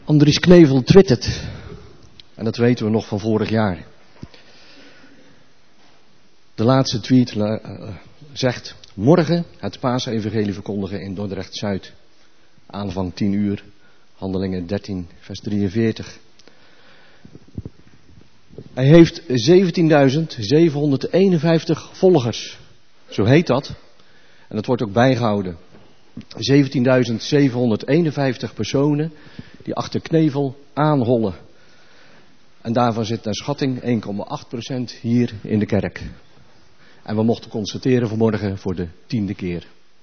Andries Knevel twittert. En dat weten we nog van vorig jaar. De laatste tweet zegt: morgen het paasevangelie verkondigen in Dordrecht-Zuid. Aanvang 10 uur. Handelingen 13 vers 43. Hij heeft 17.751 volgers. Zo heet dat. En dat wordt ook bijgehouden. 17.751 personen die achter Knevel aanhollen. En daarvan zit naar schatting 1,8% hier in de kerk. En we mochten constateren vanmorgen voor de 10e keer.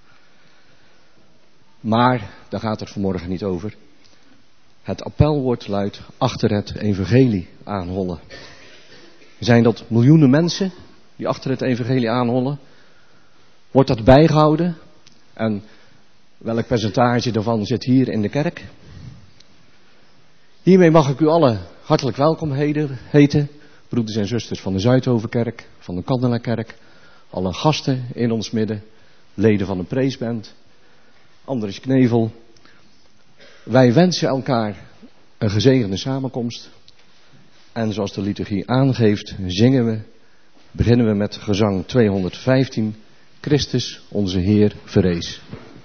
Maar, daar gaat het vanmorgen niet over. Het appelwoord luidt: achter het evangelie aanhollen. Zijn dat miljoenen mensen die achter het evangelie aanhollen? Wordt dat bijgehouden? En welk percentage daarvan zit hier in de kerk? Hiermee mag ik u allen hartelijk welkom heten. Broeders en zusters van de Zuidhovenkerk, van de Kandelakerk. Alle gasten in ons midden. Leden van de Preesband. Andries Knevel. Wij wensen elkaar een gezegende samenkomst. En zoals de liturgie aangeeft, beginnen we met gezang 215. Christus, onze Heer, verrees.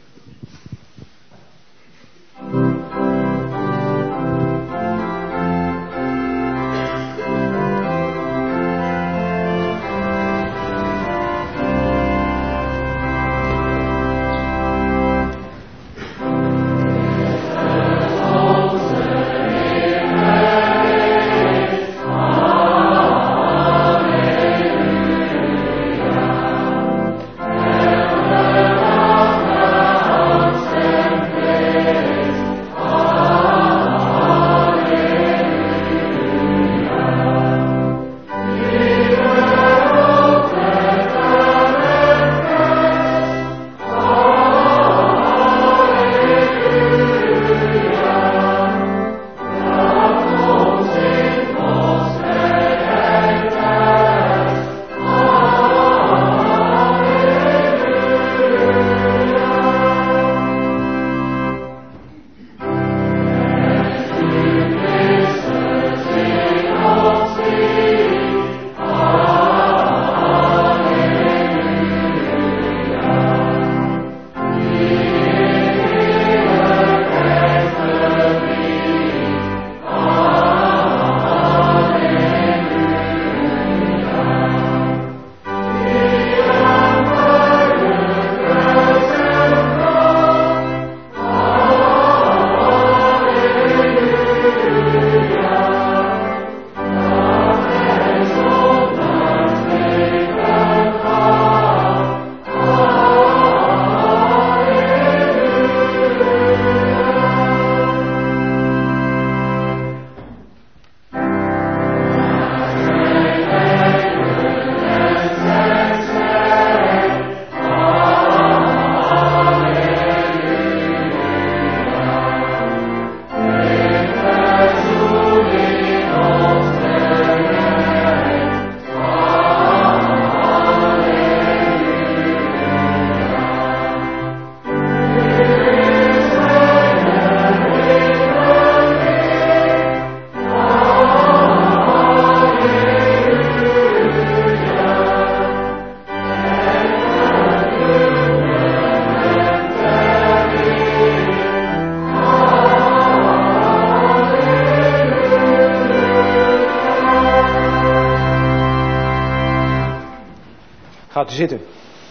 Gaat u zitten.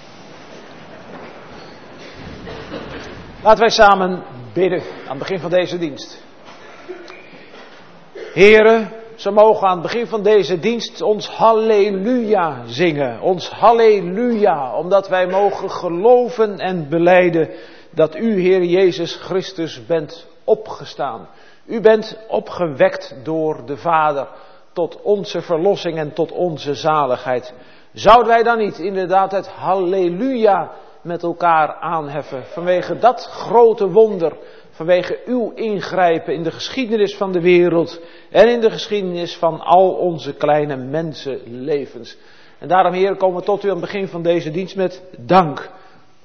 Laten wij samen bidden aan het begin van deze dienst. Heren, zo mogen aan het begin van deze dienst ons halleluja zingen. Ons halleluja, omdat wij mogen geloven en belijden dat u, Heer Jezus Christus, bent opgestaan. U bent opgewekt door de Vader tot onze verlossing en tot onze zaligheid. Zouden wij dan niet inderdaad het halleluja met elkaar aanheffen vanwege dat grote wonder, vanwege uw ingrijpen in de geschiedenis van de wereld en in de geschiedenis van al onze kleine mensenlevens. En daarom, Heer, komen we tot u aan het begin van deze dienst met dank.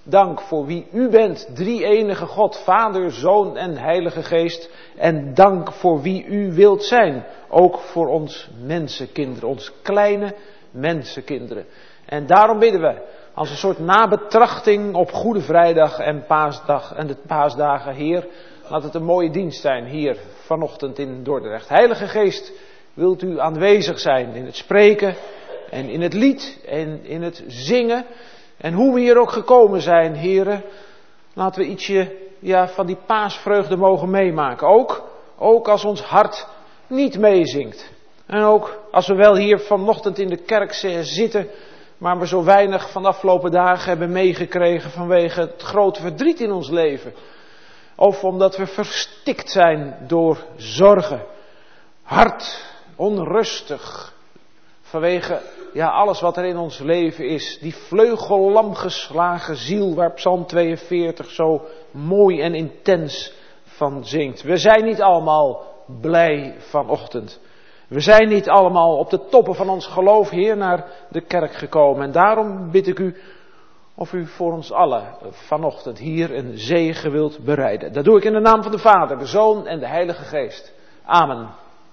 Dank voor wie u bent, drie-enige God, Vader, Zoon en Heilige Geest. En dank voor wie u wilt zijn, ook voor ons mensenkinderen, ons kleine mensenkinderen. En daarom bidden we, als een soort nabetrachting op Goede Vrijdag en Paasdag en de Paasdagen, Heer, laat het een mooie dienst zijn hier vanochtend in Dordrecht. Heilige Geest, wilt u aanwezig zijn in het spreken en in het lied en in het zingen. En hoe we hier ook gekomen zijn, heren, laten we ietsje van die paasvreugde mogen meemaken. Ook als ons hart niet meezingt. En ook als we wel hier vanochtend in de kerk zitten, maar we zo weinig van de afgelopen dagen hebben meegekregen vanwege het grote verdriet in ons leven. Of omdat we verstikt zijn door zorgen. Hart onrustig. Vanwege alles wat er in ons leven is. Die vleugellam geslagen ziel waar Psalm 42 zo mooi en intens van zingt. We zijn niet allemaal blij vanochtend. We zijn niet allemaal op de toppen van ons geloof, Heer, naar de kerk gekomen. En daarom bid ik u of u voor ons allen vanochtend hier een zegen wilt bereiden. Dat doe ik in de naam van de Vader, de Zoon en de Heilige Geest. Amen.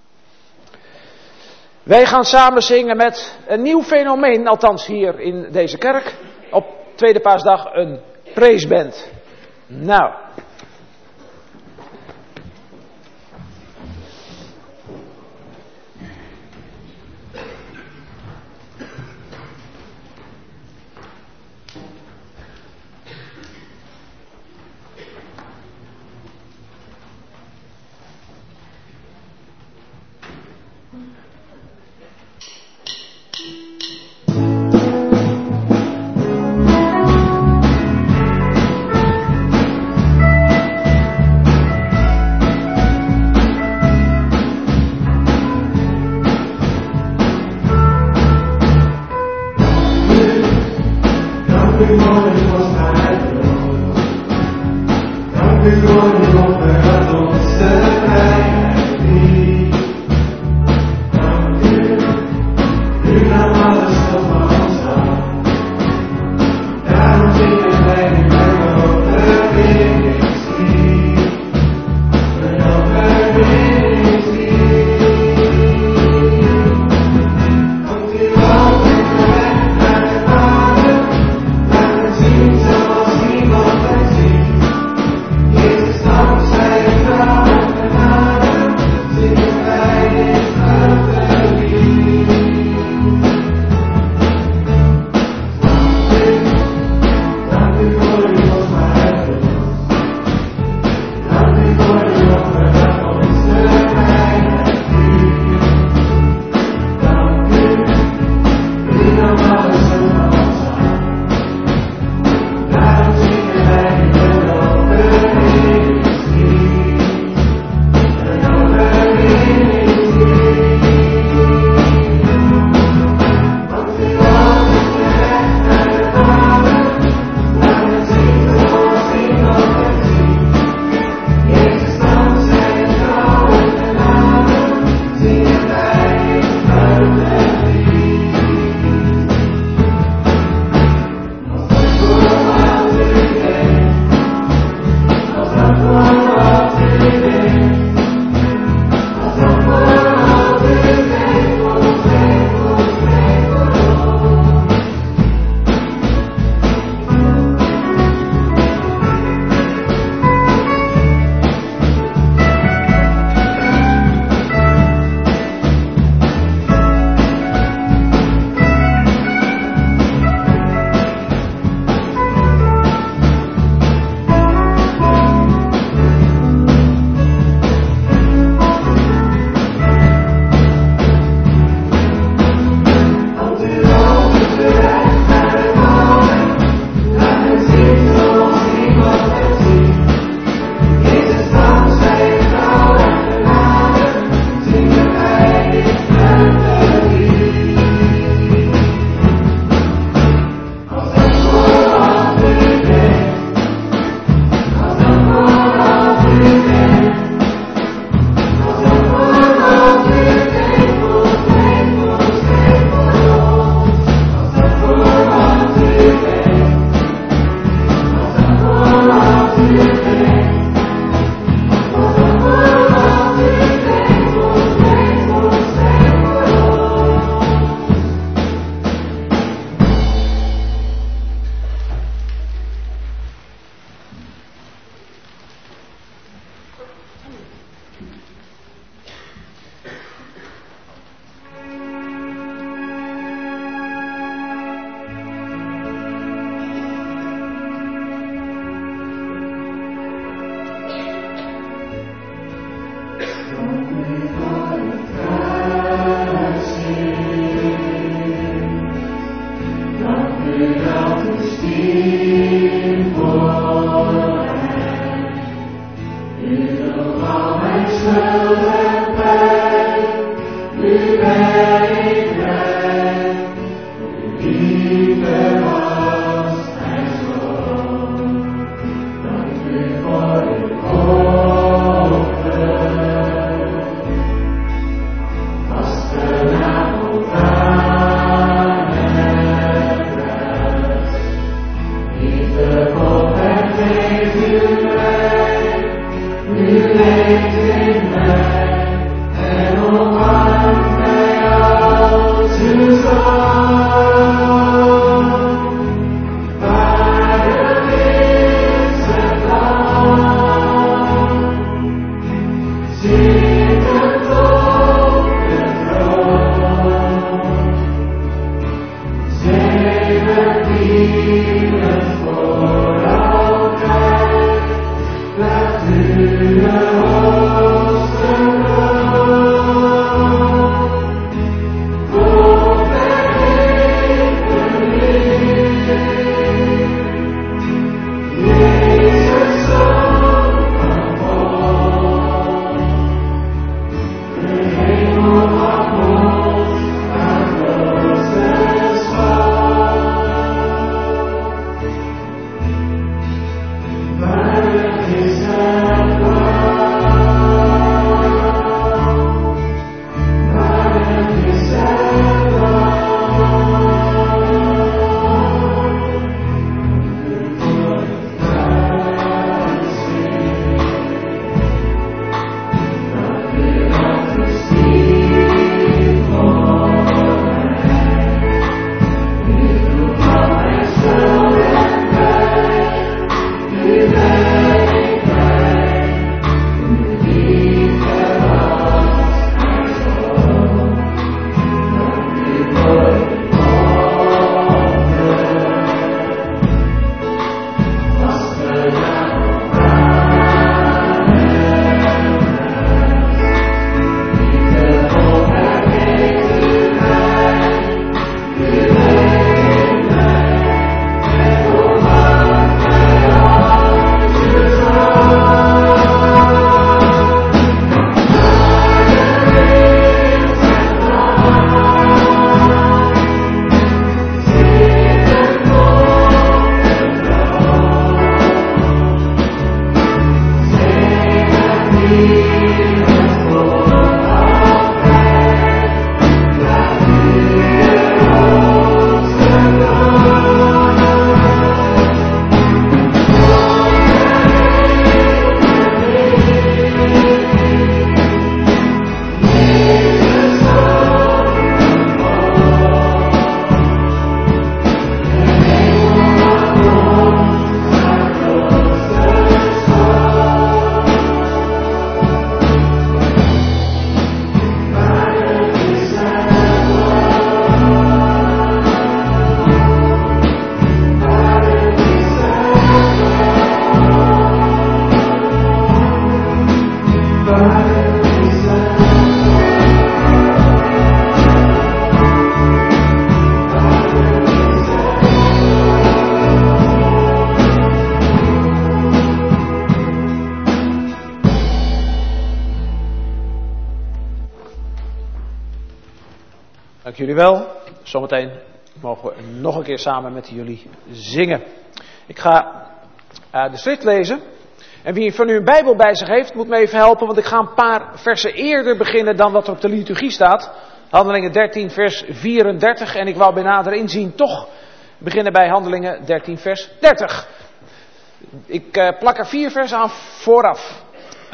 Wij gaan samen zingen met een nieuw fenomeen, althans hier in deze kerk. Op Tweede Paasdag een praiseband. Nou. Jezus, Dank jullie wel. Zometeen mogen we nog een keer samen met jullie zingen. Ik ga de schrift lezen. En wie van u een Bijbel bij zich heeft, moet me even helpen. Want ik ga een paar versen eerder beginnen dan wat er op de liturgie staat. Handelingen 13 vers 34. En ik wou bij nader inzien toch beginnen bij Handelingen 13 vers 30. Ik plak er 4 versen aan vooraf.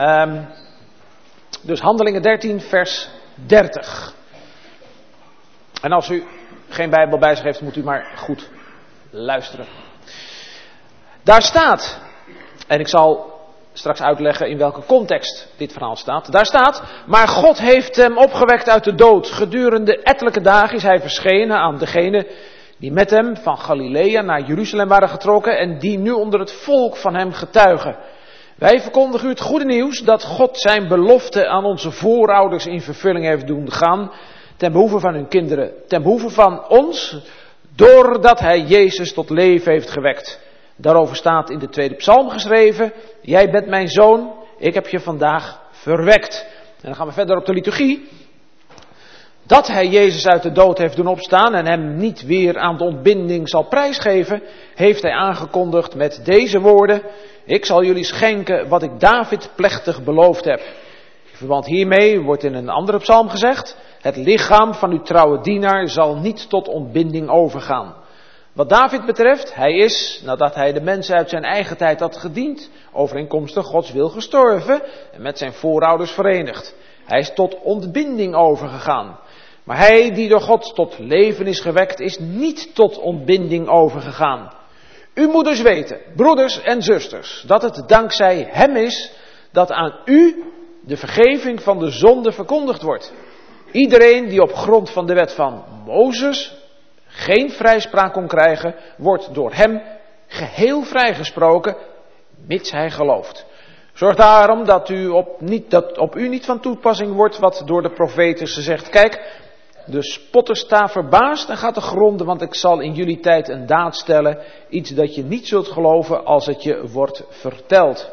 Dus Handelingen 13 vers 30. En als u geen Bijbel bij zich heeft, moet u maar goed luisteren. Daar staat, en ik zal straks uitleggen in welke context dit verhaal staat. Daar staat, maar God heeft hem opgewekt uit de dood. Gedurende ettelijke dagen is hij verschenen aan degenen die met hem van Galilea naar Jeruzalem waren getrokken en die nu onder het volk van hem getuigen. Wij verkondigen u het goede nieuws dat God zijn belofte aan onze voorouders in vervulling heeft doen gaan, ten behoeve van hun kinderen, ten behoeve van ons, doordat hij Jezus tot leven heeft gewekt. Daarover staat in de 2e psalm geschreven, jij bent mijn zoon, ik heb je vandaag verwekt. En dan gaan we verder op de liturgie. Dat hij Jezus uit de dood heeft doen opstaan en hem niet weer aan de ontbinding zal prijsgeven, heeft hij aangekondigd met deze woorden, ik zal jullie schenken wat ik David plechtig beloofd heb. In verband hiermee wordt in een andere psalm gezegd, het lichaam van uw trouwe dienaar zal niet tot ontbinding overgaan. Wat David betreft, hij is, nadat hij de mensen uit zijn eigen tijd had gediend, overeenkomstig Gods wil gestorven en met zijn voorouders verenigd. Hij is tot ontbinding overgegaan. Maar hij die door God tot leven is gewekt, is niet tot ontbinding overgegaan. U moet dus weten, broeders en zusters, dat het dankzij hem is dat aan u de vergeving van de zonde verkondigd wordt. Iedereen die op grond van de wet van Mozes geen vrijspraak kon krijgen, wordt door hem geheel vrijgesproken, mits hij gelooft. Zorg daarom dat op u niet van toepassing wordt wat door de profeet is gezegd. Kijk, de spotter sta verbaasd en gaat te gronden, want ik zal in jullie tijd een daad stellen. Iets dat je niet zult geloven als het je wordt verteld.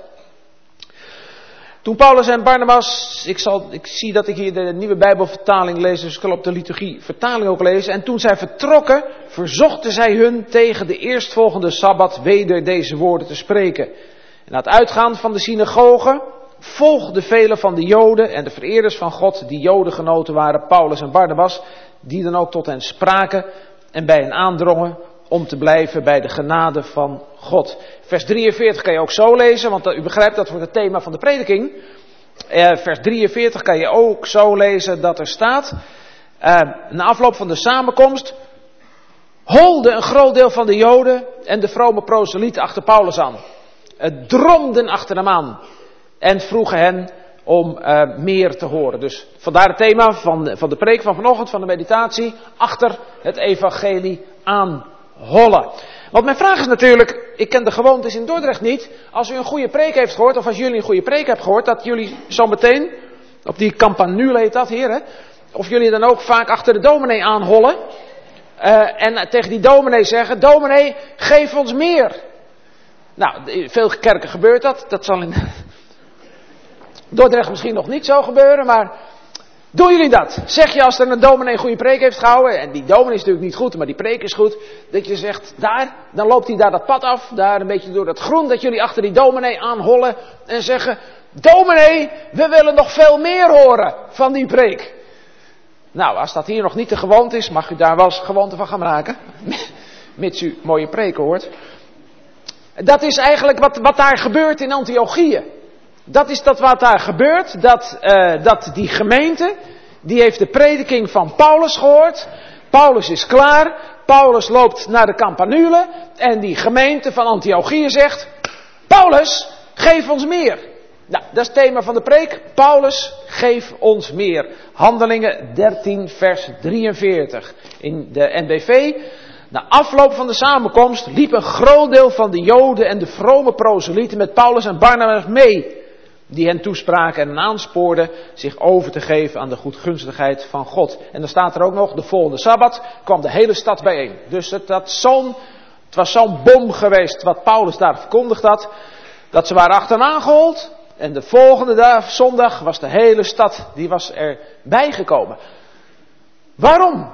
Toen Paulus en Barnabas, ik zie dat ik hier de nieuwe Bijbelvertaling lees, dus ik zal op de liturgie vertaling ook lezen. En toen zij vertrokken, verzochten zij hun tegen de eerstvolgende Sabbat weder deze woorden te spreken. En na het uitgaan van de synagoge volgden velen van de Joden en de vereerders van God, die Jodengenoten waren, Paulus en Barnabas, die dan ook tot hen spraken en bij hen aandrongen om te blijven bij de genade van God. Vers 43 kan je ook zo lezen, want u begrijpt dat wordt het thema van de prediking. Vers 43 kan je ook zo lezen dat er staat, na afloop van de samenkomst holde een groot deel van de Joden en de vrome proselieten achter Paulus aan. Dromden achter hem aan en vroegen hen om meer te horen. Dus vandaar het thema van de preek van vanochtend, van de meditatie, achter het evangelie aanhollen. Want mijn vraag is natuurlijk, ik ken de gewoontes in Dordrecht niet, als u een goede preek heeft gehoord, of als jullie een goede preek hebben gehoord, dat jullie zo meteen, op die campanule heet dat hier, hè, of jullie dan ook vaak achter de dominee aanhollen en tegen die dominee zeggen, dominee, geef ons meer. Nou, in veel kerken gebeurt dat. Dat zal in Dordrecht misschien nog niet zo gebeuren, maar doen jullie dat? Zeg je als er een dominee een goede preek heeft gehouden, en die dominee is natuurlijk niet goed, maar die preek is goed, dat je zegt, dan loopt hij daar dat pad af, daar een beetje door dat groen, dat jullie achter die dominee aanhollen en zeggen, dominee, we willen nog veel meer horen van die preek. Nou, als dat hier nog niet de gewoonte is, mag u daar wel eens gewoonte van gaan maken, mits u mooie preken hoort. Dat is eigenlijk wat daar gebeurt in Antiochië. Dat is wat daar gebeurt. Dat die gemeente, die heeft de prediking van Paulus gehoord. Paulus is klaar. Paulus loopt naar de campanule. En die gemeente van Antiochië zegt, Paulus, geef ons meer. Nou, dat is het thema van de preek. Paulus, geef ons meer. Handelingen 13 vers 43. In de NBV. Na afloop van de samenkomst liep een groot deel van de Joden en de vrome proselieten met Paulus en Barnabas mee, die hen toespraken en aanspoorden zich over te geven aan de goedgunstigheid van God. En dan staat er ook nog, de volgende Sabbat kwam de hele stad bijeen. Dus het was zo'n bom geweest wat Paulus daar verkondigd had, dat ze waren achteraan gehold. En de volgende zondag was de hele stad, die was erbij gekomen. Waarom?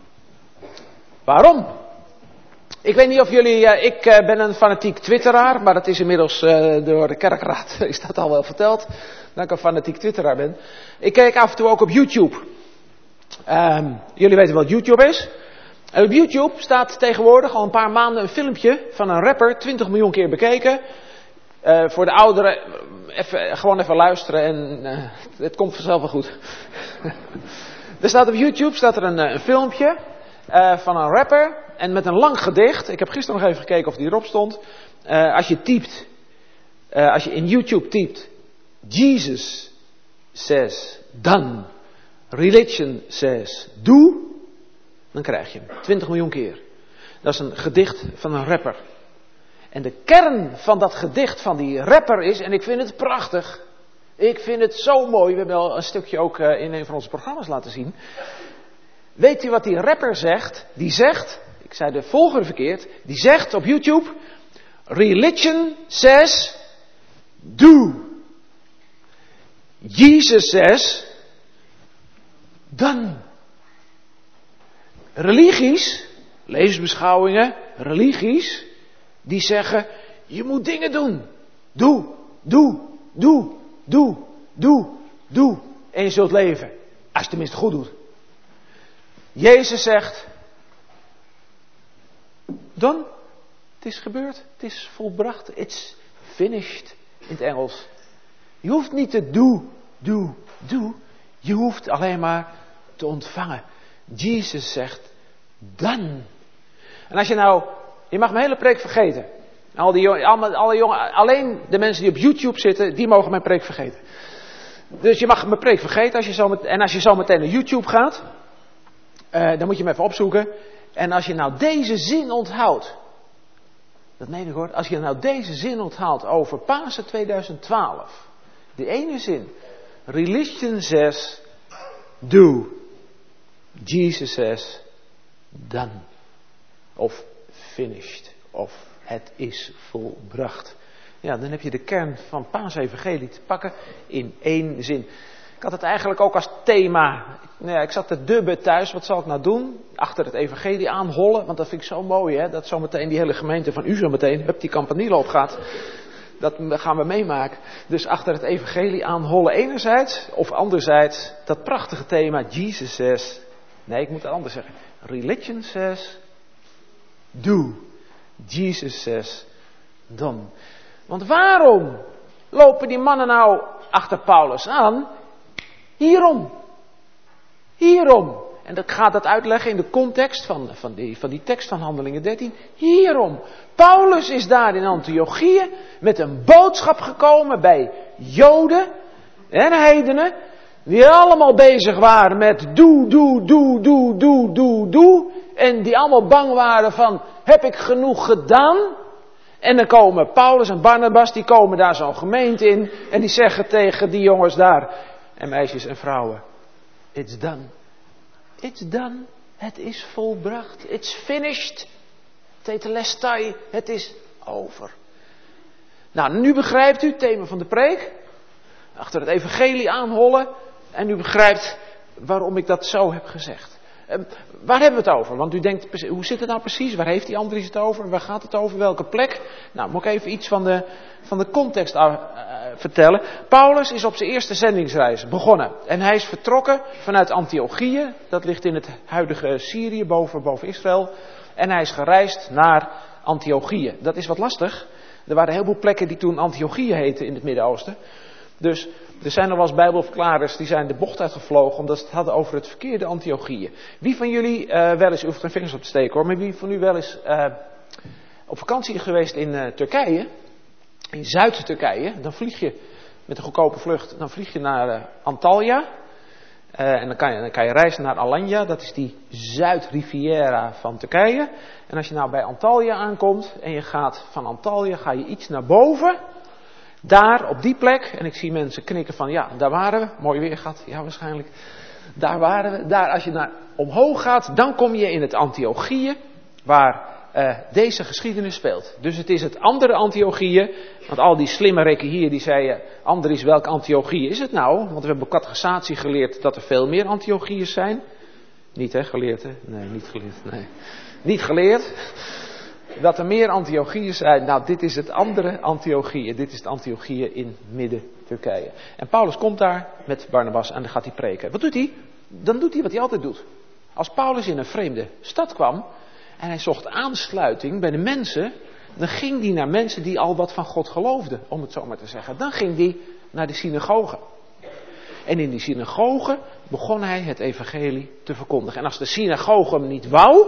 Ik weet niet of jullie, ik ben een fanatiek twitteraar, maar dat is inmiddels door de kerkraad, is dat al wel verteld, dat ik een fanatiek twitteraar ben. Ik kijk af en toe ook op YouTube. Jullie weten wat YouTube is. En op YouTube staat tegenwoordig al een paar maanden een filmpje van een rapper, 20 miljoen keer bekeken. Voor de ouderen, gewoon even luisteren en het komt vanzelf wel goed. Er staat op YouTube een filmpje van een rapper en met een lang gedicht. Ik heb gisteren nog even gekeken of die erop stond. Als je in YouTube typt, Jesus says done, religion says do, dan krijg je hem 20 miljoen keer. Dat is een gedicht van een rapper. En de kern van dat gedicht van die rapper is, en ik vind het prachtig, ik vind het zo mooi, we hebben al een stukje ook in een van onze programma's laten zien. Weet u wat die rapper zegt? Die zegt, ik zei de volgende verkeerd, die zegt op YouTube, religion says do. Jesus says done. Religies, levensbeschouwingen, religies, die zeggen, je moet dingen doen. Doe. En je zult leven. Als je het tenminste goed doet. Jezus zegt, done. Het is gebeurd. Het is volbracht. It's finished. In het Engels. Je hoeft niet te do. Je hoeft alleen maar te ontvangen. Jezus zegt, done. En als je nou, je mag mijn hele preek vergeten. Alle jongen, alleen de mensen die op YouTube zitten, die mogen mijn preek vergeten. Dus je mag mijn preek vergeten als je zo meteen naar YouTube gaat. Dan moet je hem even opzoeken. En als je nou deze zin onthoudt. Dat meen ik hoor. Als je nou deze zin onthaalt over Pasen 2012. Die ene zin. Religion says, do. Jesus says, done. Of finished. Of het is volbracht. Ja, dan heb je de kern van Paasevangelie te pakken in één zin. Ik had het eigenlijk ook als thema. Nou ja, ik zat te dubben thuis. Wat zal ik nou doen? Achter het evangelie aanhollen. Want dat vind ik zo mooi, hè. Dat zometeen die hele gemeente van u zometeen, die campanile opgaat. Dat gaan we meemaken. Dus achter het evangelie aanhollen enerzijds. Of anderzijds dat prachtige thema. Jesus says. Nee, ik moet het anders zeggen. Religion says. Do. Jesus says. Done. Want waarom lopen die mannen nou achter Paulus aan? Hierom. Hierom. En dat gaat dat uitleggen in de context van die tekst van Handelingen 13. Hierom. Paulus is daar in Antiochië met een boodschap gekomen bij Joden en heidenen. Die allemaal bezig waren met doe. En die allemaal bang waren van, heb ik genoeg gedaan? En dan komen Paulus en Barnabas, die komen daar zo'n gemeente in. En die zeggen tegen die jongens daar, en meisjes en vrouwen, it's done. It's done. Het is volbracht. It's finished. Tetelestai. Het is over. Nou, nu begrijpt u het thema van de preek. Achter het evangelie aanhollen. En u begrijpt waarom ik dat zo heb gezegd. Waar hebben we het over? Want u denkt, hoe zit het nou precies? Waar heeft die Andries het over? Waar gaat het over? Welke plek? Nou, moet ik even iets van de context vertellen. Paulus is op zijn eerste zendingsreis begonnen. En hij is vertrokken vanuit Antiochië. Dat ligt in het huidige Syrië, boven Israël. En hij is gereisd naar Antiochië. Dat is wat lastig. Er waren heel veel plekken die toen Antiochië heten in het Midden-Oosten. Dus er zijn nog wel eens bijbelverklarers die zijn de bocht uitgevlogen omdat ze het hadden over het verkeerde Antiochië. Wie van jullie wel eens, u hoeft geen vingers op te steken hoor, maar wie van u wel eens op vakantie geweest in Turkije, in Zuid-Turkije, dan vlieg je met een goedkope vlucht, dan vlieg je naar Antalya. En dan kan je reizen naar Alanya, dat is die Zuid-Riviera van Turkije. En als je nou bij Antalya aankomt en je gaat van Antalya, ga je iets naar boven. Daar, op die plek, en ik zie mensen knikken van ja, daar waren we, mooi weer gehad, ja waarschijnlijk. Daar waren we, daar als je naar omhoog gaat, dan kom je in het Antiochië, waar deze geschiedenis speelt. Dus het is het andere Antiochië, want al die slimmerikken hier die zeiden, Andries, welk Antiochië is het nou? Want we hebben op catechisatie geleerd dat er veel meer Antiochiërs zijn. Niet hè, geleerd hè? Nee, niet geleerd, nee. Niet geleerd. Dat er meer Antiochiërs zijn. Nou, dit is het andere Antiochië. Dit is het Antiochië in midden-Turkije. En Paulus komt daar met Barnabas en dan gaat hij preken. Wat doet hij? Dan doet hij wat hij altijd doet. Als Paulus in een vreemde stad kwam en hij zocht aansluiting bij de mensen, dan ging hij naar mensen die al wat van God geloofden, om het zo maar te zeggen. Dan ging hij naar de synagoge. En in die synagoge begon hij het evangelie te verkondigen. En als de synagoge hem niet wou,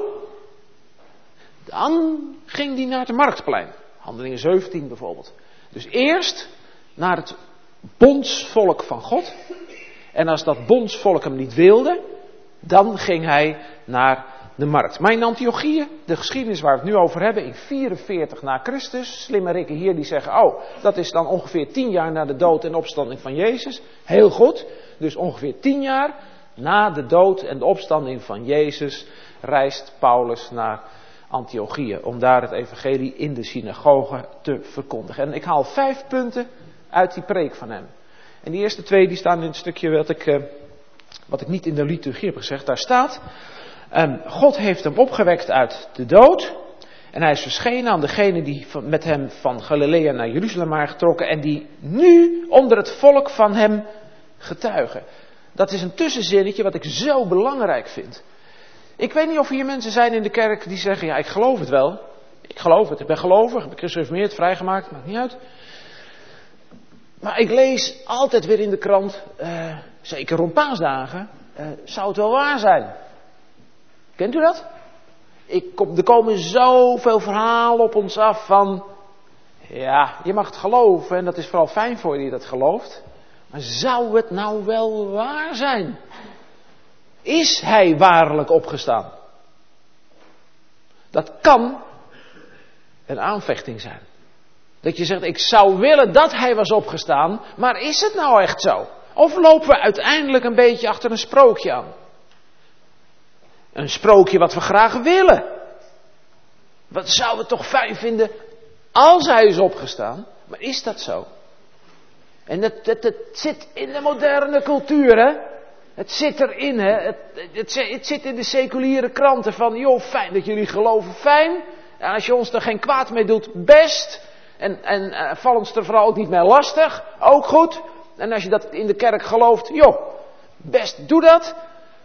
dan ging hij naar het marktplein. Handelingen 17 bijvoorbeeld. Dus eerst naar het bondsvolk van God. En als dat bondsvolk hem niet wilde, dan ging hij naar de markt. Maar in Antiochië, de geschiedenis waar we het nu over hebben, in 44 na Christus. Slimmerikken hier die zeggen, oh, dat is dan ongeveer 10 jaar na de dood en opstanding van Jezus. Heel goed. Dus ongeveer 10 jaar na de dood en de opstanding van Jezus reist Paulus naar Antiochië, om daar het evangelie in de synagoge te verkondigen. En ik haal 5 punten uit die preek van hem. En die eerste 2 die staan in het stukje wat ik niet in de liturgie heb gezegd. Daar staat, God heeft hem opgewekt uit de dood. En hij is verschenen aan degenen die met hem van Galilea naar Jeruzalem waren getrokken. En die nu onder het volk van hem getuigen. Dat is een tussenzinnetje wat ik zo belangrijk vind. Ik weet niet of hier mensen zijn in de kerk die zeggen, ja ik geloof het wel. Ik geloof het, ik ben gelovig, ik ben gereformeerd, vrijgemaakt, maakt niet uit. Maar ik lees altijd weer in de krant, zeker rond paasdagen, zou het wel waar zijn. Kent u dat? Er komen zoveel verhalen op ons af van, ja, je mag het geloven en dat is vooral fijn voor je die dat gelooft. Maar zou het nou wel waar zijn? Is hij waarlijk opgestaan? Dat kan een aanvechting zijn. Dat je zegt, ik zou willen dat hij was opgestaan, maar is het nou echt zo? Of lopen we uiteindelijk een beetje achter een sprookje aan? Een sprookje wat we graag willen. Wat zouden we toch fijn vinden als hij is opgestaan? Maar is dat zo? En het zit in de moderne cultuur, hè? Het zit erin, hè? Het zit in de seculiere kranten van, joh, fijn dat jullie geloven, fijn. En als je ons er geen kwaad mee doet, best. En val ons er vooral ook niet mee lastig, ook goed. En als je dat in de kerk gelooft, joh, best, doe dat.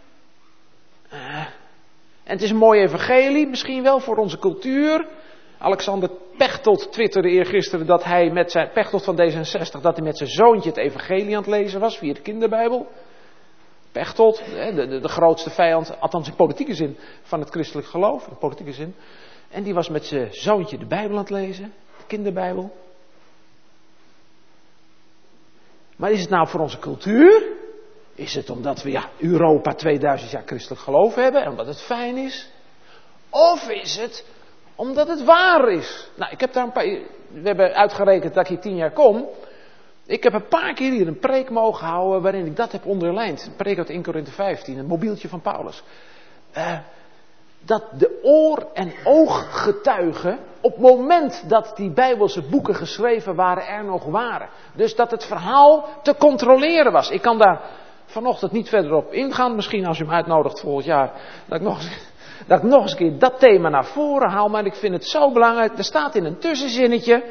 En het is een mooi evangelie, misschien wel voor onze cultuur. Alexander Pechtold twitterde eergisteren dat hij met zijn, Pechtold van D66, dat hij met zijn zoontje het evangelie aan het lezen was via de kinderbijbel. Pechtold, de grootste vijand, althans in politieke zin, van het christelijk geloof, in politieke zin. En die was met zijn zoontje de Bijbel aan het lezen, de kinderbijbel. Maar is het nou voor onze cultuur? Is het omdat we Europa 2000 jaar christelijk geloof hebben en omdat het fijn is? Of is het omdat het waar is? Nou, ik heb daar we hebben uitgerekend dat ik hier 10 jaar kom. Ik heb een paar keer hier een preek mogen houden waarin ik dat heb onderlijnd. Een preek uit 1 Korinthe 15, een mobieltje van Paulus. Dat de oor- en ooggetuigen op het moment dat die Bijbelse boeken geschreven waren, er nog waren. Dus dat het verhaal te controleren was. Ik kan daar vanochtend niet verder op ingaan. Misschien als u me uitnodigt volgend jaar, dat ik nog eens een keer dat thema naar voren haal. Maar ik vind het zo belangrijk. Er staat in een tussenzinnetje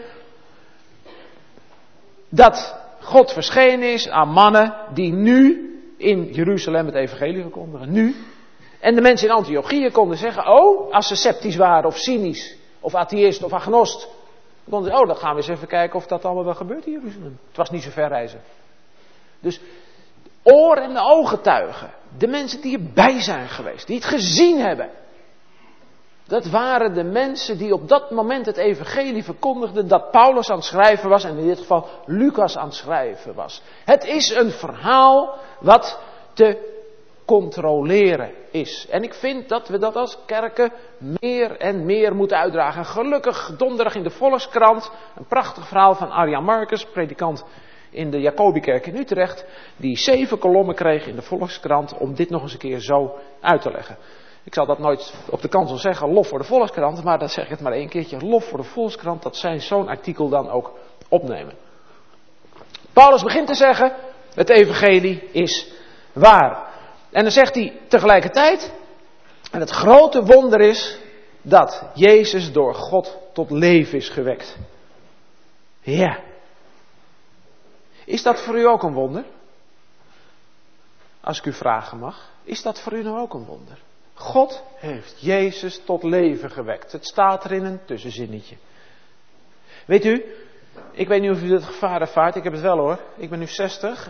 dat God verschenen is aan mannen die nu in Jeruzalem het evangelie verkondigen. Nu. En de mensen in Antiochië konden zeggen, oh, als ze sceptisch waren of cynisch of atheïst of agnost. Konden ze, dan gaan we eens even kijken of dat allemaal wel gebeurt in Jeruzalem. Het was niet zo ver reizen. Dus oor- en ooggetuigen, de mensen die erbij zijn geweest, die het gezien hebben. Dat waren de mensen die op dat moment het evangelie verkondigden dat Paulus aan het schrijven was en in dit geval Lucas aan het schrijven was. Het is een verhaal wat te controleren is. En ik vind dat we dat als kerken meer en meer moeten uitdragen. Gelukkig donderdag in de Volkskrant een prachtig verhaal van Arjan Marcus, predikant in de Jacobikerk in Utrecht, die 7 kolommen kreeg in de Volkskrant om dit nog eens een keer zo uit te leggen. Ik zal dat nooit op de kansel zeggen, lof voor de Volkskrant, maar dan zeg ik het maar 1 keertje, lof voor de Volkskrant, dat zij zo'n artikel dan ook opnemen. Paulus begint te zeggen, het evangelie is waar. En dan zegt hij tegelijkertijd, en het grote wonder is dat Jezus door God tot leven is gewekt. Ja. Is dat voor u ook een wonder? Als ik u vragen mag, is dat voor u nou ook een wonder? God heeft Jezus tot leven gewekt. Het staat er in een tussenzinnetje. Weet u, ik weet niet of u dat gevaar ervaart, ik heb het wel hoor. Ik ben nu 60.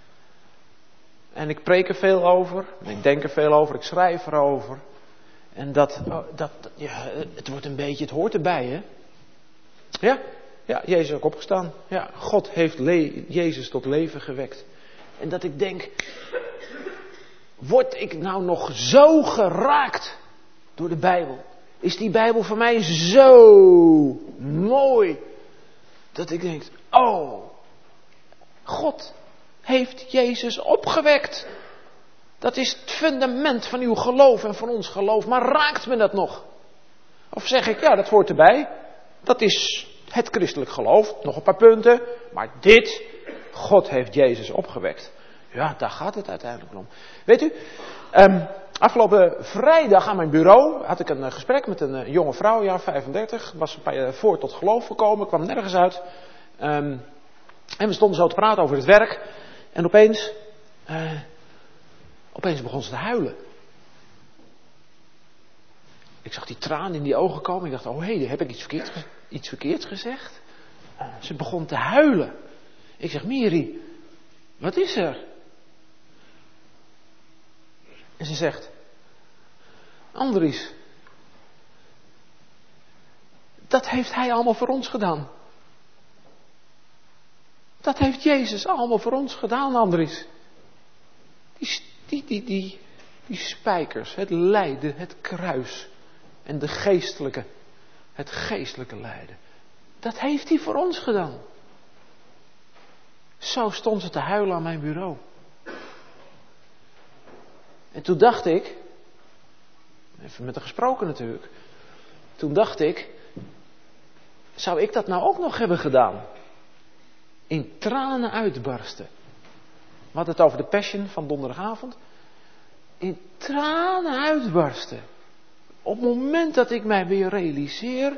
En ik preek er veel over. Ik denk er veel over. Ik schrijf erover. En het wordt een beetje, het hoort erbij hè. Ja, Jezus is ook opgestaan. Ja, God heeft Jezus tot leven gewekt. En dat ik denk, word ik nou nog zo geraakt door de Bijbel? Is die Bijbel voor mij zo mooi, dat ik denk, oh, God heeft Jezus opgewekt. Dat is het fundament van uw geloof en van ons geloof. Maar raakt me dat nog? Of zeg ik, ja, dat hoort erbij. Dat is het christelijk geloof. Nog een paar punten. Maar dit, God heeft Jezus opgewekt. Ja, daar gaat het uiteindelijk om. Weet u, afgelopen vrijdag aan mijn bureau had ik een gesprek met een jonge vrouw, jaar 35. Was een paar jaar voor tot geloof gekomen, kwam nergens uit. En we stonden zo te praten over het werk. En opeens begon ze te huilen. Ik zag die tranen in die ogen komen. Ik dacht, oh hé, heb ik iets verkeerds gezegd? Ze begon te huilen. Ik zeg, Miri, wat is er? En ze zegt, Andries, dat heeft hij allemaal voor ons gedaan. Dat heeft Jezus allemaal voor ons gedaan, Andries. Die spijkers, het lijden, het kruis en de geestelijke Het geestelijke lijden. Dat heeft hij voor ons gedaan. Zo stond ze te huilen aan mijn bureau. En toen dacht ik, even met haar gesproken natuurlijk. Toen dacht ik, zou ik dat nou ook nog hebben gedaan? In tranen uitbarsten. We hadden het over de Passion van donderdagavond. In tranen uitbarsten. Op het moment dat ik mij weer realiseer,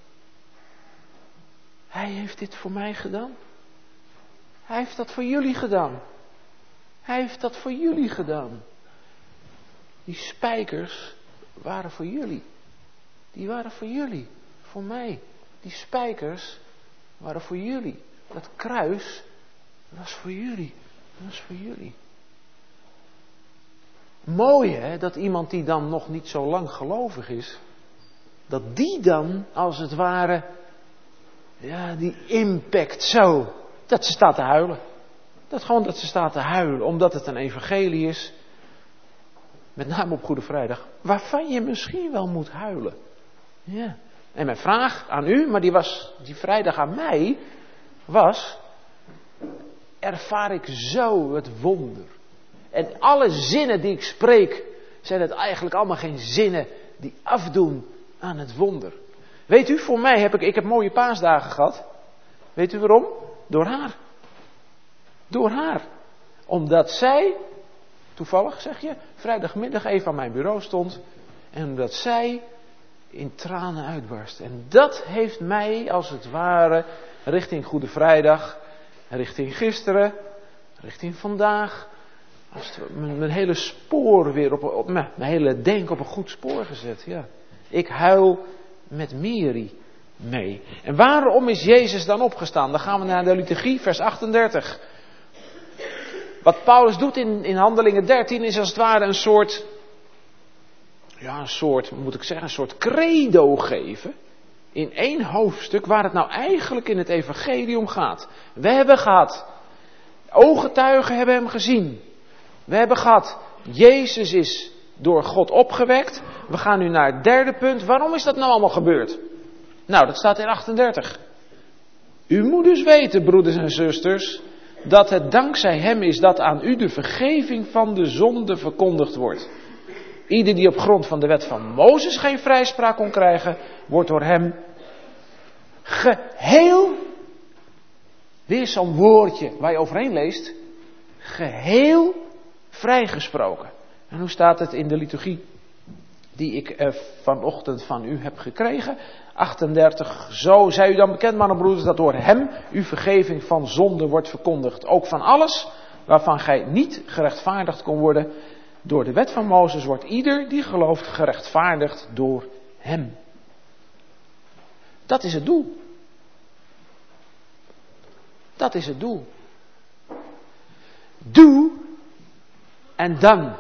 hij heeft dit voor mij gedaan. Hij heeft dat voor jullie gedaan. Hij heeft dat voor jullie gedaan. Die spijkers waren voor jullie. Die waren voor jullie. Voor mij. Die spijkers waren voor jullie. Dat kruis was voor jullie. Dat was voor jullie. Mooi hè, dat iemand die dan nog niet zo lang gelovig is, dat die dan als het ware, ja, die impact zo, dat ze staat te huilen. Dat ze staat te huilen, omdat het een evangelie is, met name op Goede Vrijdag, waarvan je misschien wel moet huilen. Ja. En mijn vraag aan u, maar die vrijdag aan mij, was, ervaar ik zo het wonder? En alle zinnen die ik spreek, zijn het eigenlijk allemaal geen zinnen die afdoen aan het wonder. Weet u, voor mij heb ik heb mooie paasdagen gehad. Weet u waarom? Door haar. Door haar. Omdat zij, toevallig zeg je, vrijdagmiddag even aan mijn bureau stond. En omdat zij in tranen uitbarst. En dat heeft mij als het ware richting Goede Vrijdag, richting gisteren, richting vandaag, mijn hele spoor weer mijn hele denken op een goed spoor gezet. Ja. Ik huil met Mary mee. En waarom is Jezus dan opgestaan? Dan gaan we naar de liturgie, vers 38. Wat Paulus doet in Handelingen 13 is als het ware een soort credo geven. In 1 hoofdstuk waar het nou eigenlijk in het evangelie om gaat. We hebben gehad, ooggetuigen hebben hem gezien. We hebben gehad, Jezus is door God opgewekt. We gaan nu naar het derde punt. Waarom is dat nou allemaal gebeurd? Nou, dat staat in 38. U moet dus weten, broeders en zusters, dat het dankzij hem is dat aan u de vergeving van de zonde verkondigd wordt. Ieder die op grond van de wet van Mozes geen vrijspraak kon krijgen, wordt door hem geheel, weer zo'n woordje waar je overheen leest, geheel vrijgesproken. En hoe staat het in de liturgie die ik vanochtend van u heb gekregen? 38. Zo zij u dan bekend, mannen en broeders, dat door hem uw vergeving van zonde wordt verkondigd. Ook van alles waarvan gij niet gerechtvaardigd kon worden. Door de wet van Mozes wordt ieder die gelooft gerechtvaardigd door hem. Dat is het doel. Dat is het doel. Doe en dan.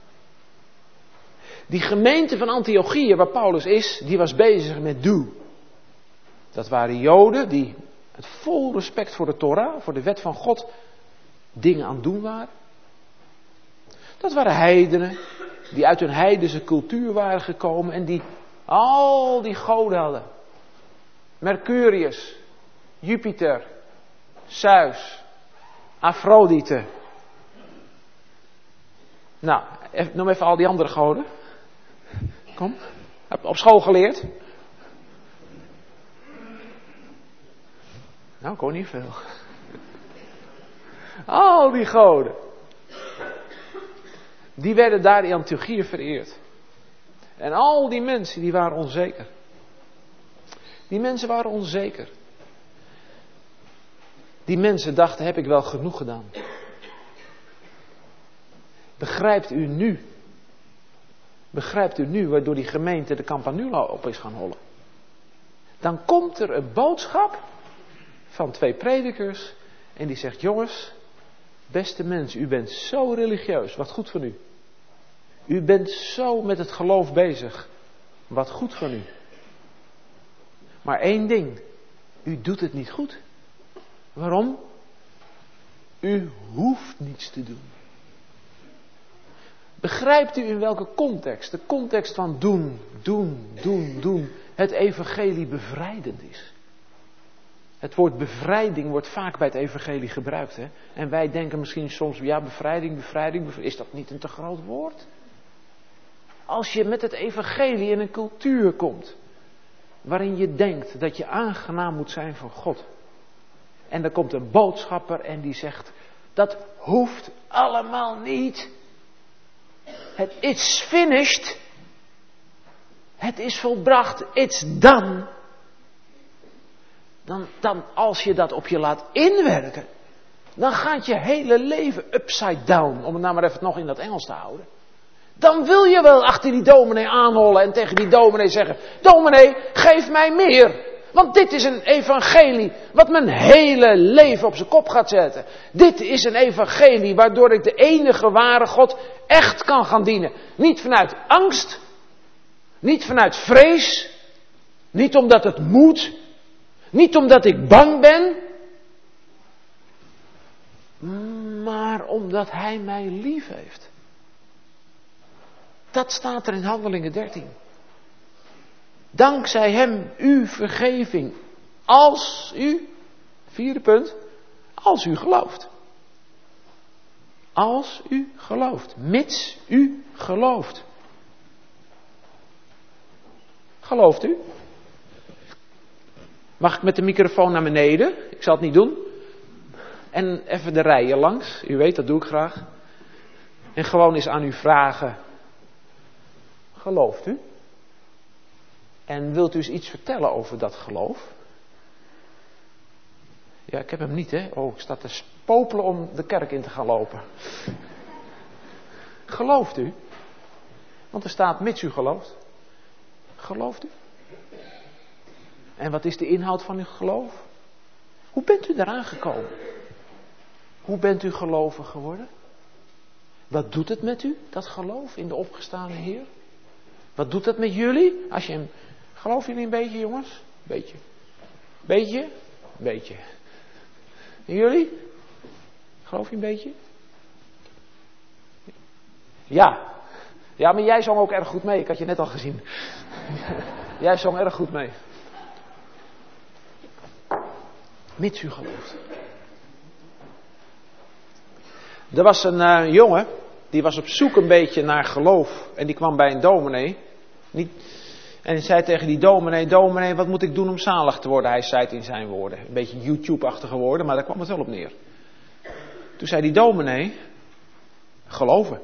Die gemeente van Antiochië waar Paulus is, die was bezig met doe. Dat waren Joden die het vol respect voor de Torah, voor de wet van God, dingen aan het doen waren. Dat waren heidenen die uit hun heidense cultuur waren gekomen en die al die goden hadden. Mercurius, Jupiter, Zeus, Afrodite. Nou, noem even al die andere goden. Kom, heb op school geleerd. Nou, ik hoor niet veel. Al die goden. Die werden daar in Antiochië vereerd. En al die mensen die waren onzeker. Die mensen waren onzeker. Die mensen dachten, heb ik wel genoeg gedaan? Begrijpt u nu waardoor die gemeente de campanula op is gaan hollen? Dan komt er een boodschap van 2 predikers en die zegt, jongens, beste mensen, u bent zo religieus, wat goed van u. U bent zo met het geloof bezig, wat goed van u. Maar 1 ding, u doet het niet goed. Waarom? U hoeft niets te doen. Begrijpt u in welke context? De context van doen het evangelie bevrijdend is. Het woord bevrijding wordt vaak bij het evangelie gebruikt. Hè? En wij denken misschien soms, ja, bevrijding. Is dat niet een te groot woord? Als je met het evangelie in een cultuur komt, waarin je denkt dat je aangenaam moet zijn voor God. En er komt een boodschapper en die zegt, dat hoeft allemaal niet. Het is finished. Het is volbracht. It's done. Dan als je dat op je laat inwerken, dan gaat je hele leven upside down. Om het nou maar even nog in dat Engels te houden. Dan wil je wel achter die dominee aanhollen en tegen die dominee zeggen, dominee, geef mij meer. Want dit is een evangelie wat mijn hele leven op zijn kop gaat zetten. Dit is een evangelie waardoor ik de enige ware God echt kan gaan dienen. Niet vanuit angst. Niet vanuit vrees. Niet omdat het moet. Niet omdat ik bang ben. Maar omdat Hij mij lief heeft. Dat staat er in Handelingen 13. Dankzij Hem uw vergeving. Als u, vierde punt, als u gelooft. Als u gelooft. Mits u gelooft. Gelooft u? Mag ik met de microfoon naar beneden? Ik zal het niet doen. En even de rijen langs. U weet, dat doe ik graag. En gewoon eens aan u vragen. Gelooft u? En wilt u eens iets vertellen over dat geloof? Ja, ik heb hem niet, hè. Oh, ik sta te popelen om de kerk in te gaan lopen. Gelooft u? Want er staat, mits u gelooft. Gelooft u? En wat is de inhoud van uw geloof? Hoe bent u daaraan gekomen? Hoe bent u gelovig geworden? Wat doet het met u, dat geloof in de opgestane Heer? Wat doet dat met jullie? Als je hem... Geloven jullie een beetje, jongens? Beetje. Beetje? Beetje. En jullie? Geloof je een beetje? Ja. Ja, maar jij zong ook erg goed mee. Ik had je net al gezien. Jij zong erg goed mee. Mits u gelooft. Er was een jongen, die was op zoek een beetje naar geloof. En die kwam bij een dominee. En zei tegen die dominee, wat moet ik doen om zalig te worden? Hij zei het in zijn woorden. Een beetje YouTube-achtige woorden, maar daar kwam het wel op neer. Toen zei die dominee, geloven.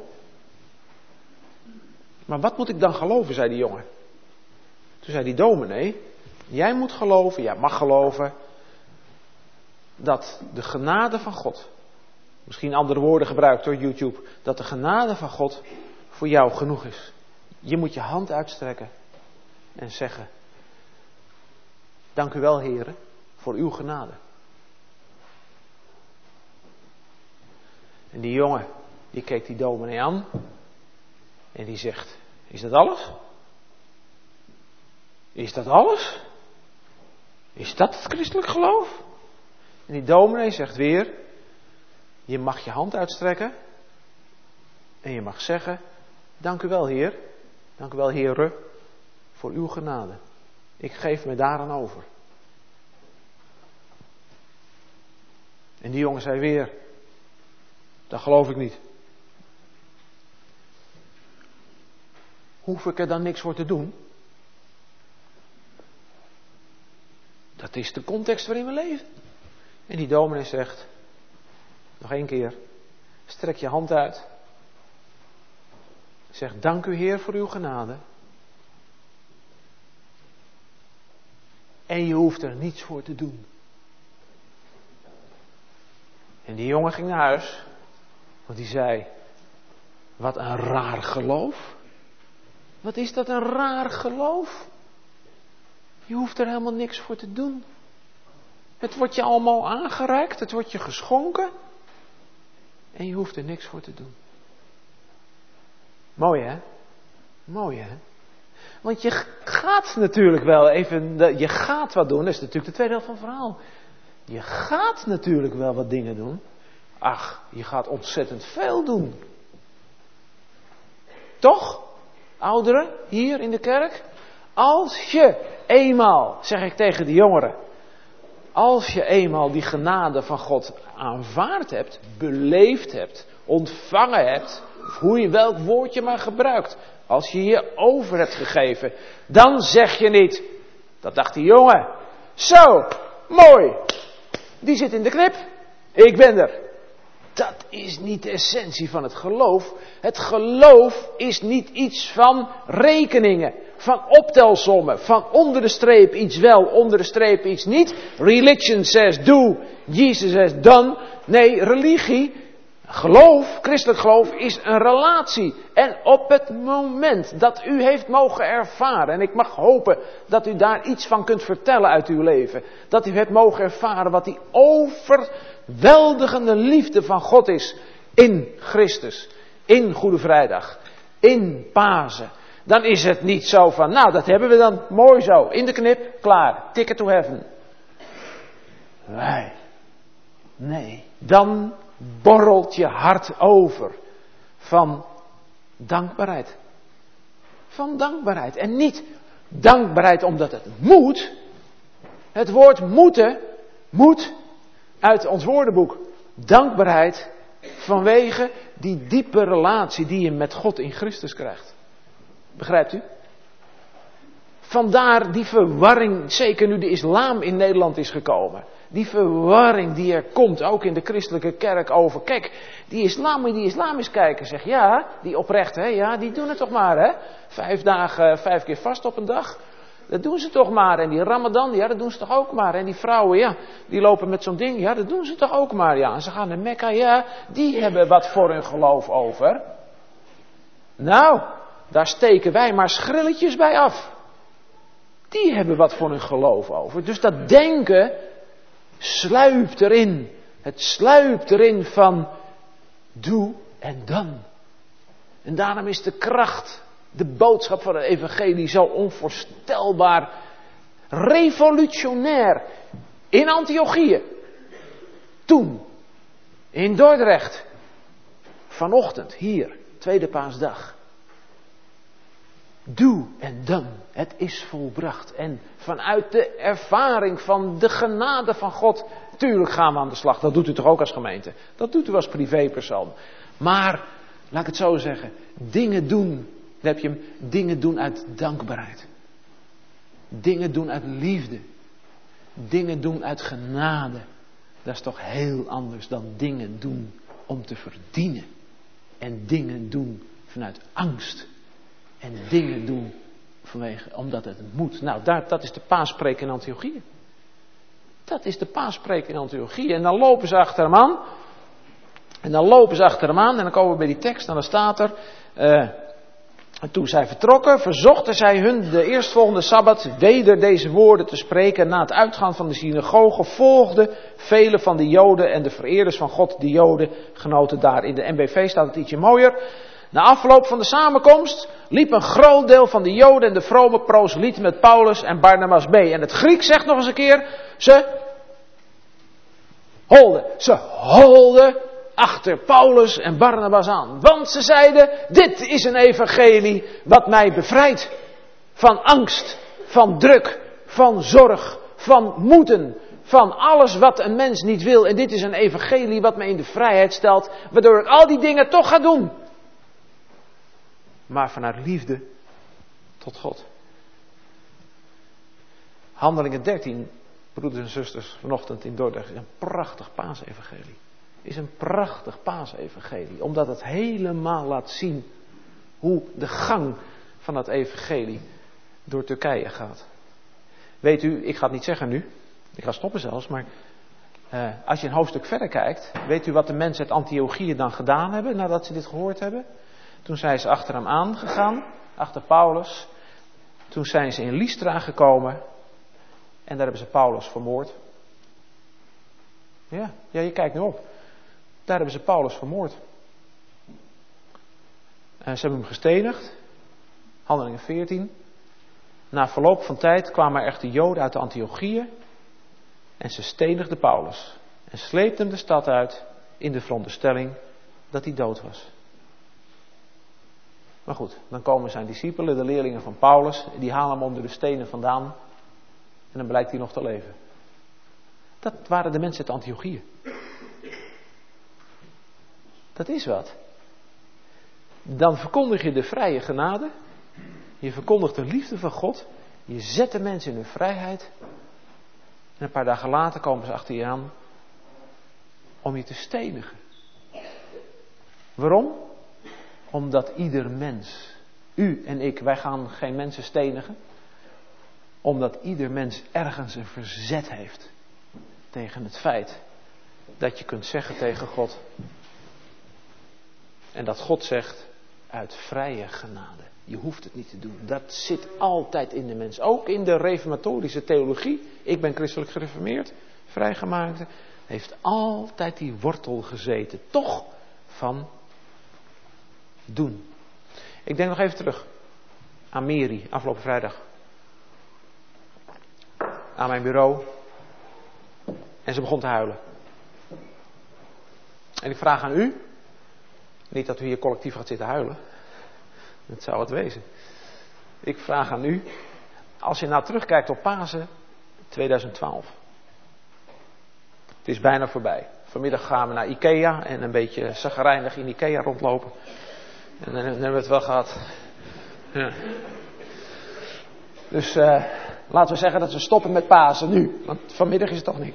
Maar wat moet ik dan geloven, zei die jongen. Toen zei die dominee, jij moet geloven, jij mag geloven, dat de genade van God, misschien andere woorden gebruikt door YouTube, dat de genade van God voor jou genoeg is. Je moet je hand uitstrekken en zeggen, dank u wel, Heere, voor uw genade. En die jongen, die keek die dominee aan en die zegt, is dat alles? Is dat alles? Is dat het christelijk geloof? En die dominee zegt weer, je mag je hand uitstrekken en je mag zeggen, dank u wel, Heer, dank u wel, Heere, voor uw genade. Ik geef me daaraan over. En die jongen zei weer, dat geloof ik niet. Hoef ik er dan niks voor te doen? Dat is de context waarin we leven. En die dominee zegt, nog 1 keer, strek je hand uit. Zeg, dank u Heer voor uw genade. En je hoeft er niets voor te doen. En die jongen ging naar huis. Want die zei, wat een raar geloof. Wat is dat een raar geloof? Je hoeft er helemaal niks voor te doen. Het wordt je allemaal aangereikt, het wordt je geschonken. En je hoeft er niks voor te doen. Mooi hè? Mooi hè? Want je gaat natuurlijk wel even, je gaat wat doen, dat is natuurlijk de tweede helft van het verhaal. Je gaat natuurlijk wel wat dingen doen. Ach, je gaat ontzettend veel doen. Toch? Ouderen, hier in de kerk. Als je eenmaal, zeg ik tegen de jongeren, als je eenmaal die genade van God aanvaard hebt, beleefd hebt, ontvangen hebt, of hoe je welk woord je maar gebruikt, als je je over hebt gegeven, dan zeg je niet, dat dacht die jongen, zo, mooi, die zit in de knip, ik ben er. Dat is niet de essentie van het geloof. Het geloof is niet iets van rekeningen, van optelsommen, van onder de streep iets wel, onder de streep iets niet. Religion says do, Jesus says done. Nee, religie, geloof, christelijk geloof is een relatie. En op het moment dat u heeft mogen ervaren, en ik mag hopen dat u daar iets van kunt vertellen uit uw leven. Dat u hebt mogen ervaren wat die overweldigende liefde van God is in Christus, in Goede Vrijdag, in Pasen. Dan is het niet zo van, nou dat hebben we dan, mooi zo, in de knip, klaar, ticket to heaven. Nee, dan borrelt je hart over van dankbaarheid. Van dankbaarheid. En niet dankbaarheid omdat het moet. Het woord moeten, moet uit ons woordenboek. Dankbaarheid vanwege die diepe relatie die je met God in Christus krijgt. Begrijpt u? Vandaar die verwarring, zeker nu de islam in Nederland is gekomen. Die verwarring die er komt, ook in de christelijke kerk over. Kijk, die islam, moet je die islam eens kijken. Zeg, ja, die oprechte, ja, die doen het toch maar, hè. 5 dagen, 5 keer vast op een dag. Dat doen ze toch maar. En die Ramadan, ja, dat doen ze toch ook maar. En die vrouwen, ja, die lopen met zo'n ding, ja, dat doen ze toch ook maar, ja. En ze gaan naar Mekka, ja, die hebben wat voor hun geloof over. Nou, daar steken wij maar schrilletjes bij af. Die hebben wat voor hun geloof over. Dus dat denken sluipt erin. Het sluipt erin van doe en dan. En daarom is de kracht, de boodschap van het evangelie zo onvoorstelbaar revolutionair. In Antiochië. Toen. In Dordrecht. Vanochtend hier. Tweede paasdag. Doe en dan. Het is volbracht. En vanuit de ervaring van de genade van God. Tuurlijk gaan we aan de slag. Dat doet u toch ook als gemeente. Dat doet u als privépersoon. Maar, laat ik het zo zeggen. Dingen doen. Dan heb je hem. Dingen doen uit dankbaarheid. Dingen doen uit liefde. Dingen doen uit genade. Dat is toch heel anders dan dingen doen om te verdienen. En dingen doen vanuit angst. En dingen doen omdat het moet. Nou, dat is de paaspreek in Antiochië. Dat is de paaspreek in Antiochië. En dan lopen ze achter hem aan. En dan komen we bij die tekst. En dan staat er. En toen zij vertrokken, verzochten zij hun de eerstvolgende Sabbat weder deze woorden te spreken. Na het uitgaan van de synagoge volgden vele van de Joden en de vereerders van God, de Joden, genoten daar. In de NBV staat het ietsje mooier. Na afloop van de samenkomst liep een groot deel van de Joden en de vrome proselieten met Paulus en Barnabas mee. En het Griek zegt nog eens een keer, ze holden achter Paulus en Barnabas aan. Want ze zeiden, dit is een evangelie wat mij bevrijdt van angst, van druk, van zorg, van moeten, van alles wat een mens niet wil. En dit is een evangelie wat mij in de vrijheid stelt, waardoor ik al die dingen toch ga doen. Maar vanuit liefde tot God. Handelingen 13, broeders en zusters, vanochtend in Dordrecht, is een prachtig paasevangelie. Is een prachtig paasevangelie. Omdat het helemaal laat zien hoe de gang van dat evangelie door Turkije gaat. Weet u, ik ga het niet zeggen nu. Ik ga stoppen zelfs, maar als je een hoofdstuk verder kijkt, weet u wat de mensen uit Antiochië dan gedaan hebben nadat ze dit gehoord hebben? Toen zijn ze achter hem aangegaan, achter Paulus. Toen zijn ze in Lystra gekomen en daar hebben ze Paulus vermoord. Ja, je kijkt nu op. Daar hebben ze Paulus vermoord. Ze hebben hem gestenigd. Handelingen 14. Na verloop van tijd kwamen er echte Joden uit de Antiochië. En ze stenigden Paulus. En sleepten hem de stad uit in de veronderstelling dat hij dood was. Maar goed, dan komen zijn discipelen, de leerlingen van Paulus. Die halen hem onder de stenen vandaan. En dan blijkt hij nog te leven. Dat waren de mensen uit Antiochië. Dat is wat. Dan verkondig je de vrije genade. Je verkondigt de liefde van God. Je zet de mensen in hun vrijheid. En een paar dagen later komen ze achter je aan om je te stenigen. Waarom? Omdat ieder mens, u en ik, wij gaan geen mensen stenigen. Omdat ieder mens ergens een verzet heeft tegen het feit dat je kunt zeggen tegen God. En dat God zegt, uit vrije genade. Je hoeft het niet te doen. Dat zit altijd in de mens. Ook in de reformatorische theologie. Ik ben christelijk gereformeerd, vrijgemaakte. Heeft altijd die wortel gezeten. Toch van doen. Ik denk nog even terug aan Mary, afgelopen vrijdag. Aan mijn bureau. En ze begon te huilen. En ik vraag aan u. Niet dat u hier collectief gaat zitten huilen. Dat zou het wezen. Ik vraag aan u. Als je nou terugkijkt op Pasen 2012. Het is bijna voorbij. Vanmiddag gaan we naar Ikea. En een beetje chagrijnig in Ikea rondlopen. En dan hebben we het wel gehad. Ja. Dus laten we zeggen dat we stoppen met Pasen nu. Want vanmiddag is het toch niks.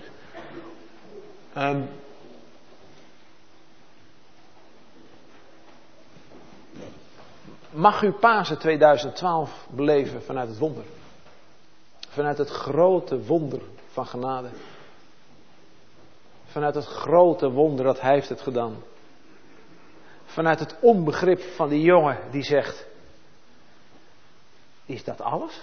Mag u Pasen 2012 beleven vanuit het wonder. Vanuit het grote wonder van genade. Vanuit het grote wonder dat Hij heeft het gedaan. Vanuit het onbegrip van die jongen die zegt. Is dat alles?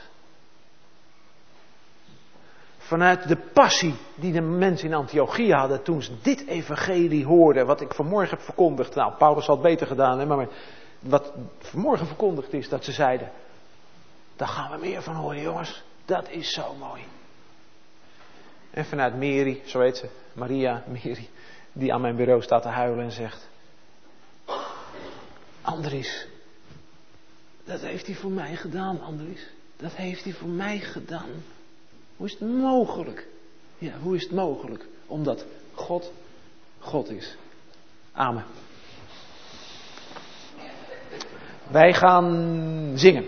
Vanuit de passie die de mensen in Antiochië hadden toen ze dit evangelie hoorden. Wat ik vanmorgen heb verkondigd. Nou, Paulus had het beter gedaan. Hè, maar wat vanmorgen verkondigd is dat ze zeiden. Daar gaan we meer van horen jongens. Dat is zo mooi. En vanuit Mary, zo heet ze. Maria, Mary. Die aan mijn bureau staat te huilen en zegt. Andries. Dat heeft hij voor mij gedaan, Andries. Dat heeft hij voor mij gedaan. Hoe is het mogelijk? Ja, hoe is het mogelijk? Omdat God, God is. Amen. Wij gaan zingen.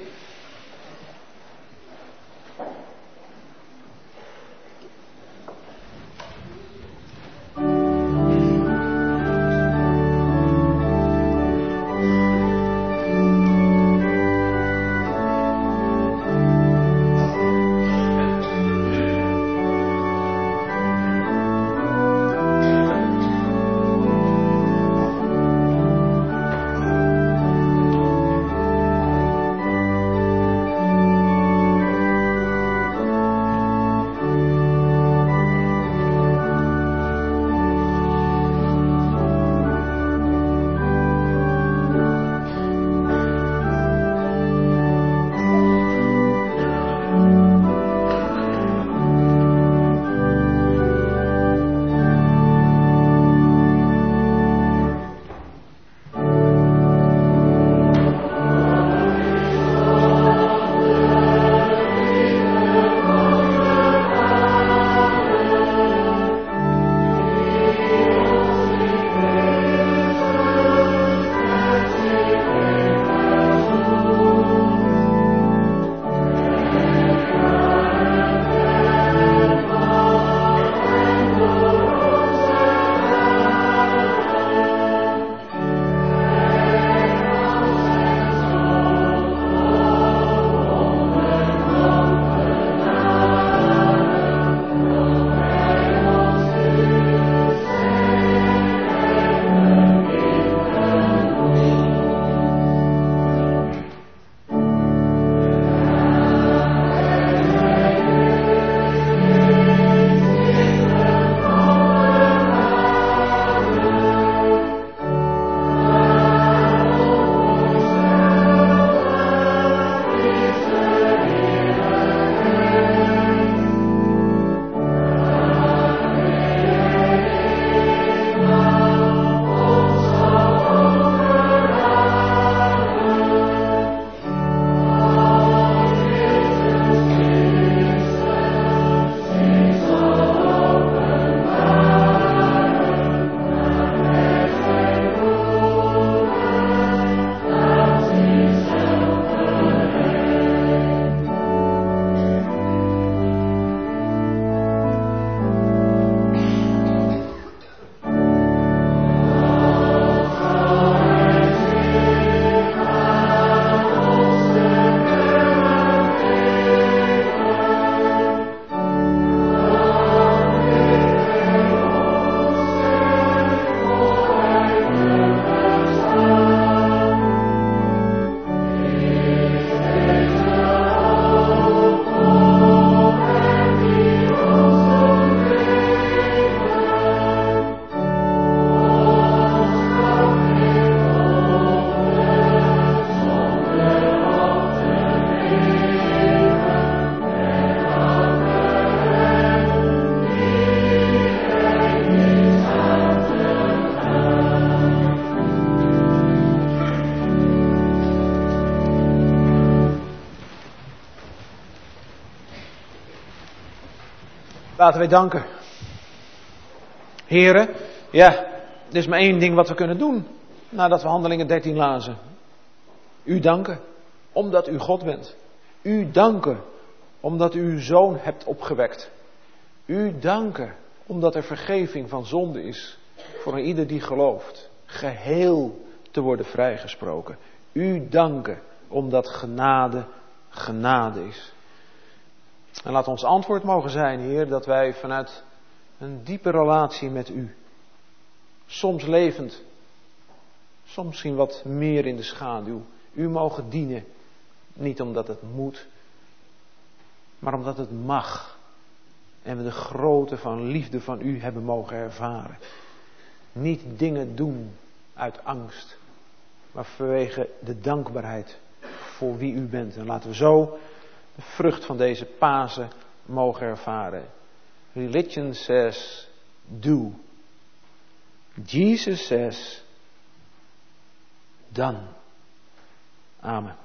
Laten wij danken. Heren, ja, er is maar één ding wat we kunnen doen nadat we Handelingen 13 lazen. U danken, omdat u God bent. U danken, omdat u uw Zoon hebt opgewekt. U danken, omdat er vergeving van zonde is voor ieder die gelooft. Geheel te worden vrijgesproken. U danken, omdat genade genade is. En laat ons antwoord mogen zijn, Heer, dat wij vanuit een diepe relatie met u, soms levend, soms misschien wat meer in de schaduw, u mogen dienen. Niet omdat het moet, maar omdat het mag. En we de grootte van liefde van u hebben mogen ervaren. Niet dingen doen uit angst, maar vanwege de dankbaarheid voor wie u bent. En laten we zo de vrucht van deze Pasen mogen ervaren. Religion says do. Jesus says done. Amen.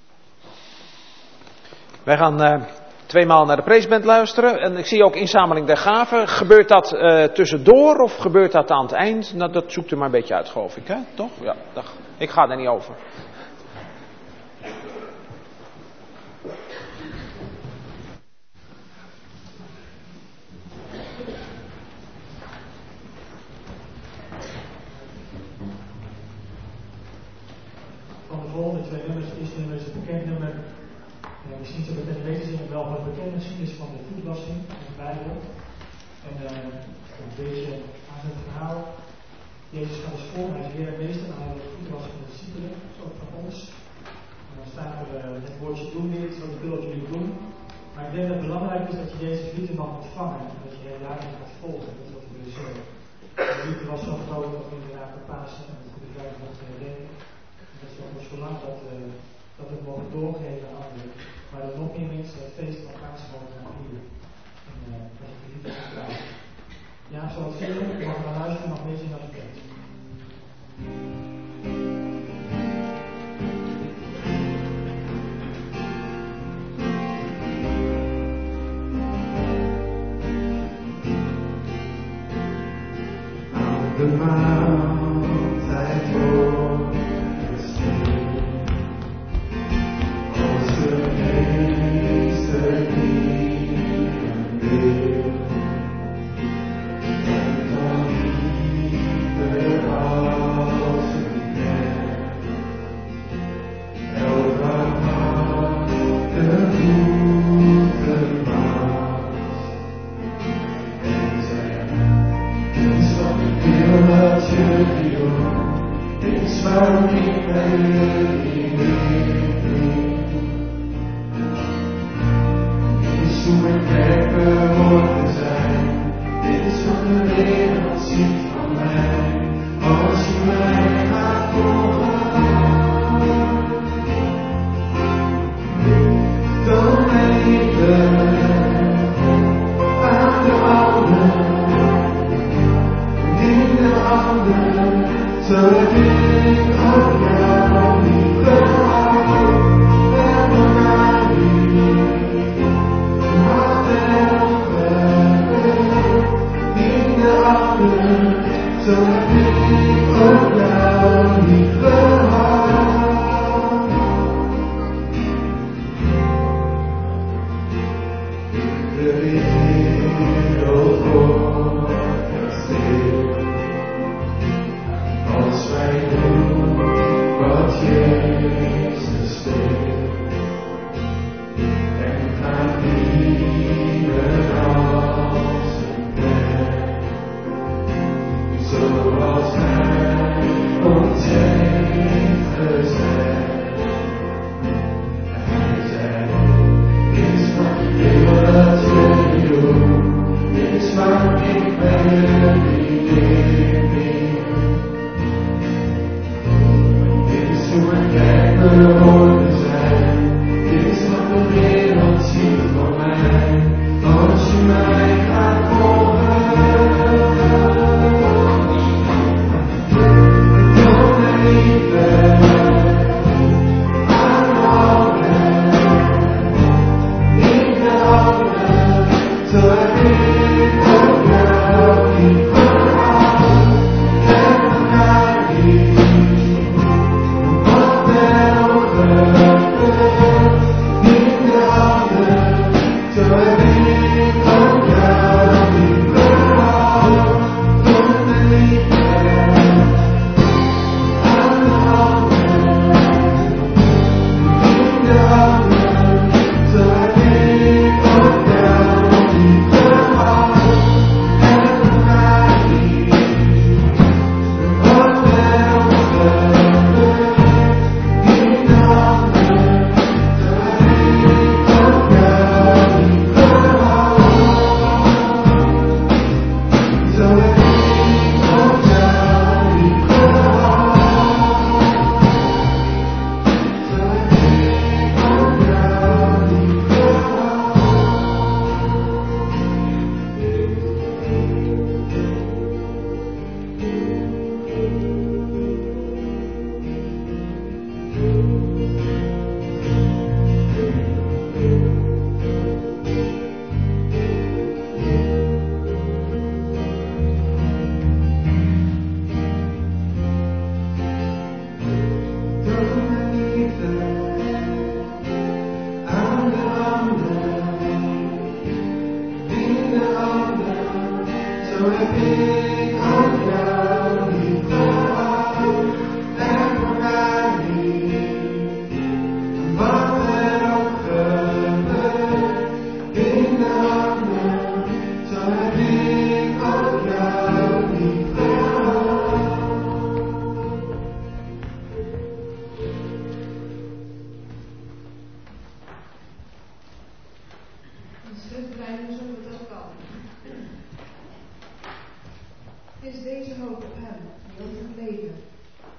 Wij gaan 2 maal naar de preesband luisteren. En ik zie ook inzameling der gaven. Gebeurt dat tussendoor of gebeurt dat aan het eind? Nou, dat zoekt u maar een beetje uit, geloof ik. Hè? Toch? Ja, dag. Ik ga er niet over. Van de volgende 2 nummers, het eerste nummer is een bekend nummer. Misschien zullen we het weten zingen wel wat bekend geschiedenis van de voetwassing in de Bijbel. En deze aan het verhaal. Jezus gaat als voor, hij is Heer en Meester, en hij wil de voeten wassen van de discipelen, dus ook van ons. En dan staat er het woordje doen weer, wat ik wil dat jullie doen. Maar ik denk dat het belangrijk is dat je Jezus liefde mag ontvangen en dat je heel jaren gaat volgen. Dat is wat we willen zeggen. De liefde was zo groot dat we inderdaad de Pasen en de Goede Vrijdag mochten herdenken. En dat is ook ons verlangt dat we het mogen doorgeven aan anderen. Maar dat nog meer mensen het feest van Pasen mogen gaan vieren. En dat je de liefde gaat krijgen. Ja, zoals zingen, we mogen naar luisteren, nog meer zingen als bekend. De maaltijd wordt geschikt, als de meester dienen wil, en dan liever als een kerk, elke maand de voeten waast, en zegt, is wat ik wil dat jullie doen, is waarom ik bij jullie ben. Dit is hoe mijn kerk behoort te zijn, dit is wat de wereld ziet van mij, als je mij gaat volgen. Dan ben ik aan de handen. In de handen, zodat ik ook jou liefde hou. En elkaar lief, hart en ogen. In de handen, zodat ik ook jou liefde hou. De wereld wordt stil. Als wij doen wat Jezus wil, en gaan dienen als een kerk, zoals Hij ons heeft gezegd. Hij zei, dit is wat ik wil dat jullie doen, dit is wat ik bij jullie leer. Dit is hoe een kerk behoort te zijn. Dit is wat de wereld ziet van mij. Als je mij gaat volgen, dan ben ik er.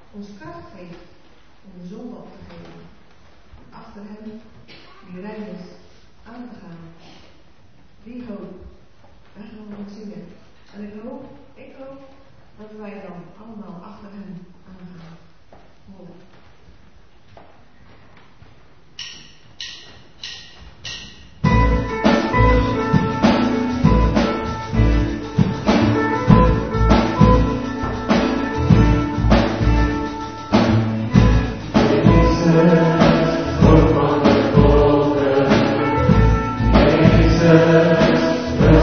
ons kracht geeft om de zonde op te geven. Achter hem die rein is aan te gaan. Die hoop, daar gaan we op zingen. En ik hoop dat wij dan allemaal achter hem aangaan. Mooi.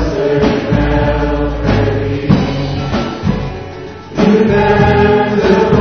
You never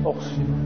Oogsten.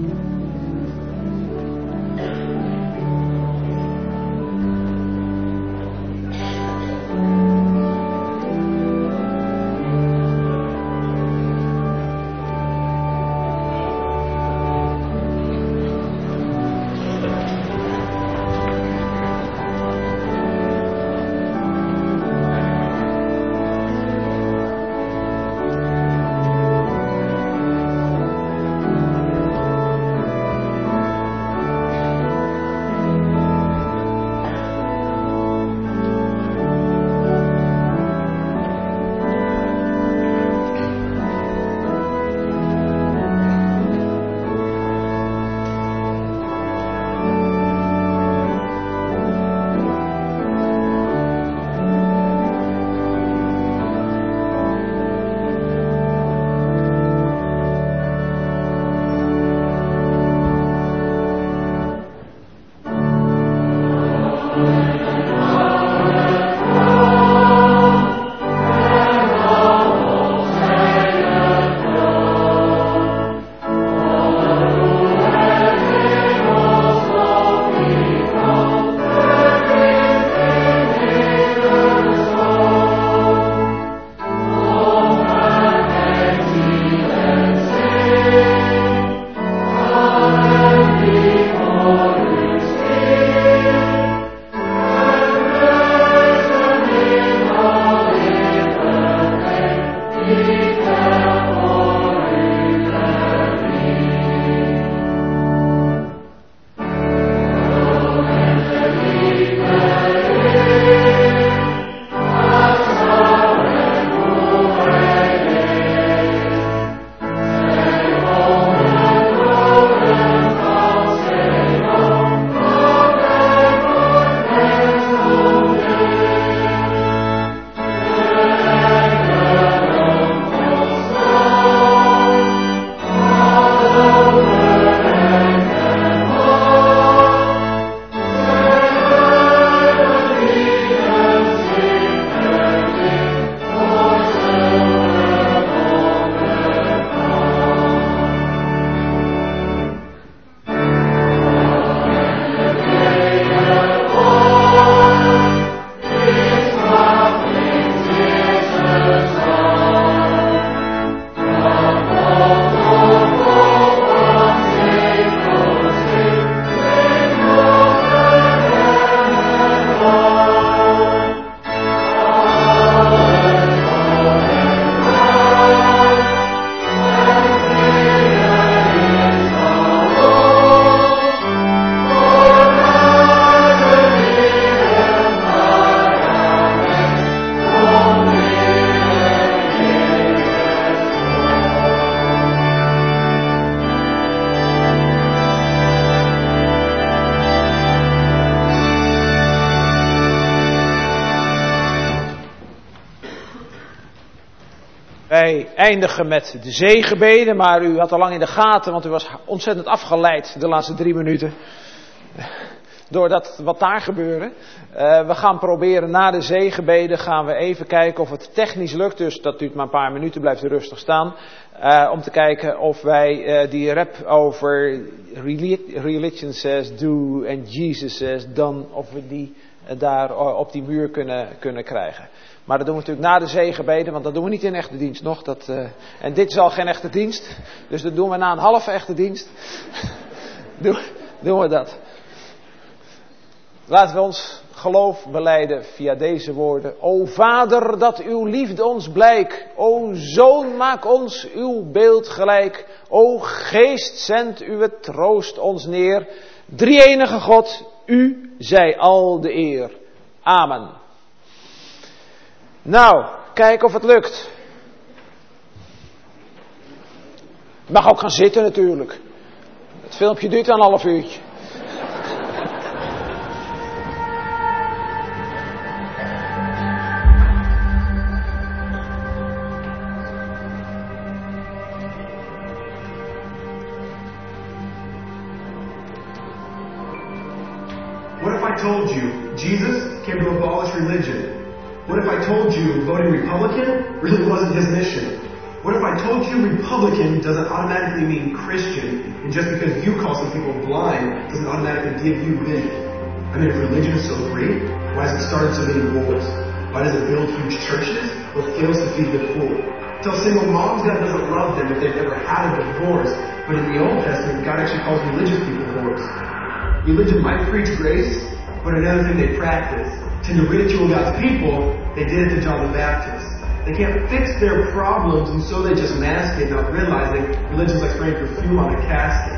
Wij eindigen met de zegenbeden, maar u had al lang in de gaten, want u was ontzettend afgeleid de laatste 3 minuten. Door dat wat daar gebeurde. We gaan proberen na de zegenbeden gaan we even kijken of het technisch lukt. Dus dat duurt maar een paar minuten, blijft u rustig staan. Om te kijken of wij die rap over religion says do and Jesus says done, of we die daar op die muur kunnen krijgen. Maar dat doen we natuurlijk na de zegenbeden, want dat doen we niet in echte dienst nog. En dit is al geen echte dienst, dus dat doen we na een halve echte dienst. doen we dat. Laten we ons geloof belijden via deze woorden. O Vader, dat uw liefde ons blijk. O Zoon, maak ons uw beeld gelijk. O Geest, zend uw troost ons neer. Drie-enige God, u zij al de eer. Amen. Nou, kijk of het lukt. Je mag ook gaan zitten natuurlijk. Het filmpje duurt een half uurtje. What if I told you Jesus came to abolish religion? What if I told you voting Republican really wasn't his mission? What if I told you Republican doesn't automatically mean Christian, and just because you call some people blind doesn't automatically give you vision? I mean, if religion is so great, why has it started so many wars? Why does it build huge churches or fails to feed the poor? Tell single moms God doesn't love them if they've ever had a divorce, but in the Old Testament, God actually calls religious people whores. Religion might preach grace, but another thing they practice, tend to ridicule God's people, they did it to John the Baptist. They can't fix their problems, and so they just mask it, not realizing religion's like spraying perfume on a casket.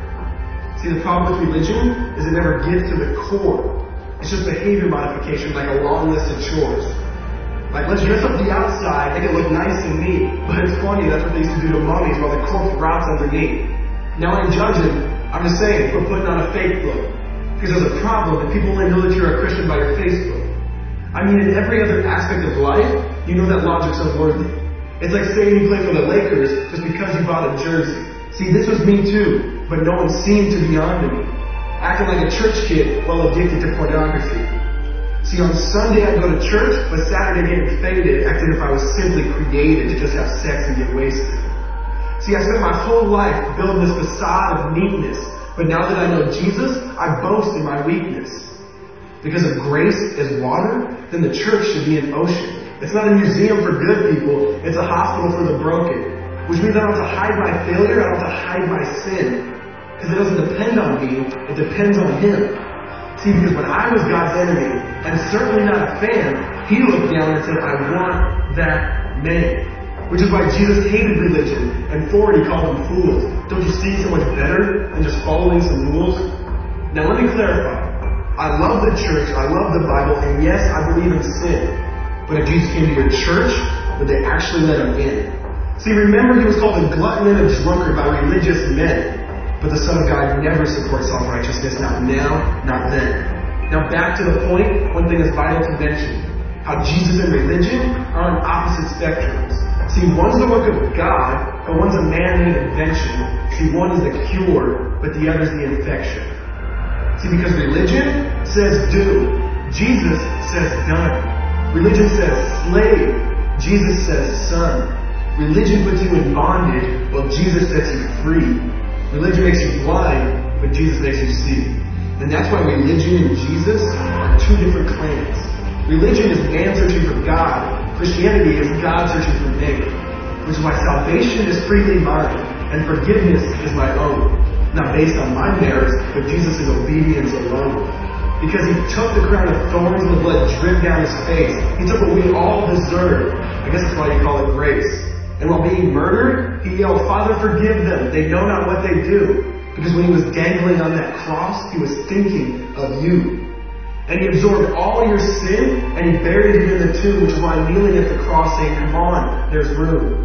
See, the problem with religion is it never gets to the core. It's just behavior modification, like a long list of chores. Like, let's dress up the outside, make it look nice and neat. But it's funny, that's what they used to do to mummies while the corpse rots underneath. Now, I ain't judging, I'm just saying, we're putting on a fake look. Because there's a problem, and people only know that you're a Christian by your Facebook. I mean, in every other aspect of life, you know that logic's unworthy. It's like saying you play for the Lakers just because you bought a jersey. See, this was me too, but no one seemed to be on to me. Acting like a church kid while addicted to pornography. See, on Sunday I'd go to church, but Saturday getting faded, acting if I was simply created to just have sex and get wasted. See, I spent my whole life building this facade of neatness, but now that I know Jesus, I boast in my weakness. Because if grace is water, then the church should be an ocean. It's not a museum for good people, it's a hospital for the broken. Which means I don't have to hide my failure, I don't have to hide my sin. Because it doesn't depend on me, it depends on Him. See, because when I was God's enemy, and certainly not a fan, He looked down and said, I want that man. Which is why Jesus hated religion, and for it He called them fools. Don't you see so much better than just following some rules? Now let me clarify. I love the church, I love the Bible, and yes, I believe in sin. But if Jesus came to your church, would they actually let Him in? See, remember He was called a glutton and a drunkard by religious men. But the Son of God never supports self-righteousness, not now, not then. Now back to the point, one thing is vital to mention. How Jesus and religion are on opposite spectrums. See, one's the work of God, but one's a man-made invention. See, one is the cure, but the other's the infection. See, because religion says do. Jesus says done. Religion says slave. Jesus says son. Religion puts you in bondage, while Jesus sets you free. Religion makes you blind, but Jesus makes you see. And that's why religion and Jesus are two different claims. Religion is man searching for God. Christianity is God searching for me. Which is why salvation is freely mine, and forgiveness is my own. Not based on my merits, but Jesus' obedience alone. Because He took the crown of thorns and the blood dripped down His face. He took what we all deserve. I guess that's why you call it grace. And while being murdered, He yelled, Father, forgive them. They know not what they do. Because when He was dangling on that cross, He was thinking of you. And He absorbed all your sin, and He buried it in the tomb, which is why I'm kneeling at the cross saying, come on, there's room.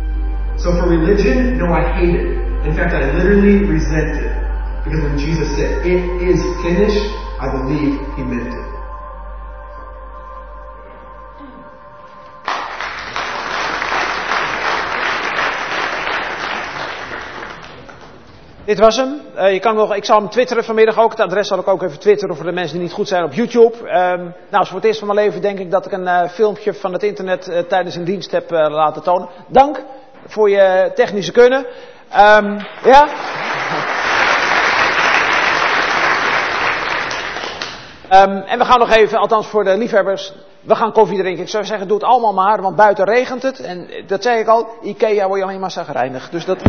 So for religion, no, I hate it. In fact, I literally resent it. Because when Jesus said, it is finished, I believe He meant it. Dit was hem. Ik zal hem twitteren vanmiddag ook. Het adres zal ik ook even twitteren voor de mensen die niet goed zijn op YouTube. Nou, voor het eerst van mijn leven denk ik dat ik een filmpje van het internet tijdens een dienst heb laten tonen. Dank voor je technische kunnen. Ja. En we gaan nog even, althans voor de liefhebbers, we gaan koffie drinken. Ik zou zeggen, doe het allemaal maar, want buiten regent het. En dat zei ik al, Ikea word je alleen maar zagrijnig. Dus dat...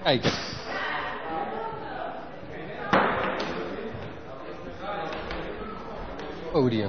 Kijken. Podium.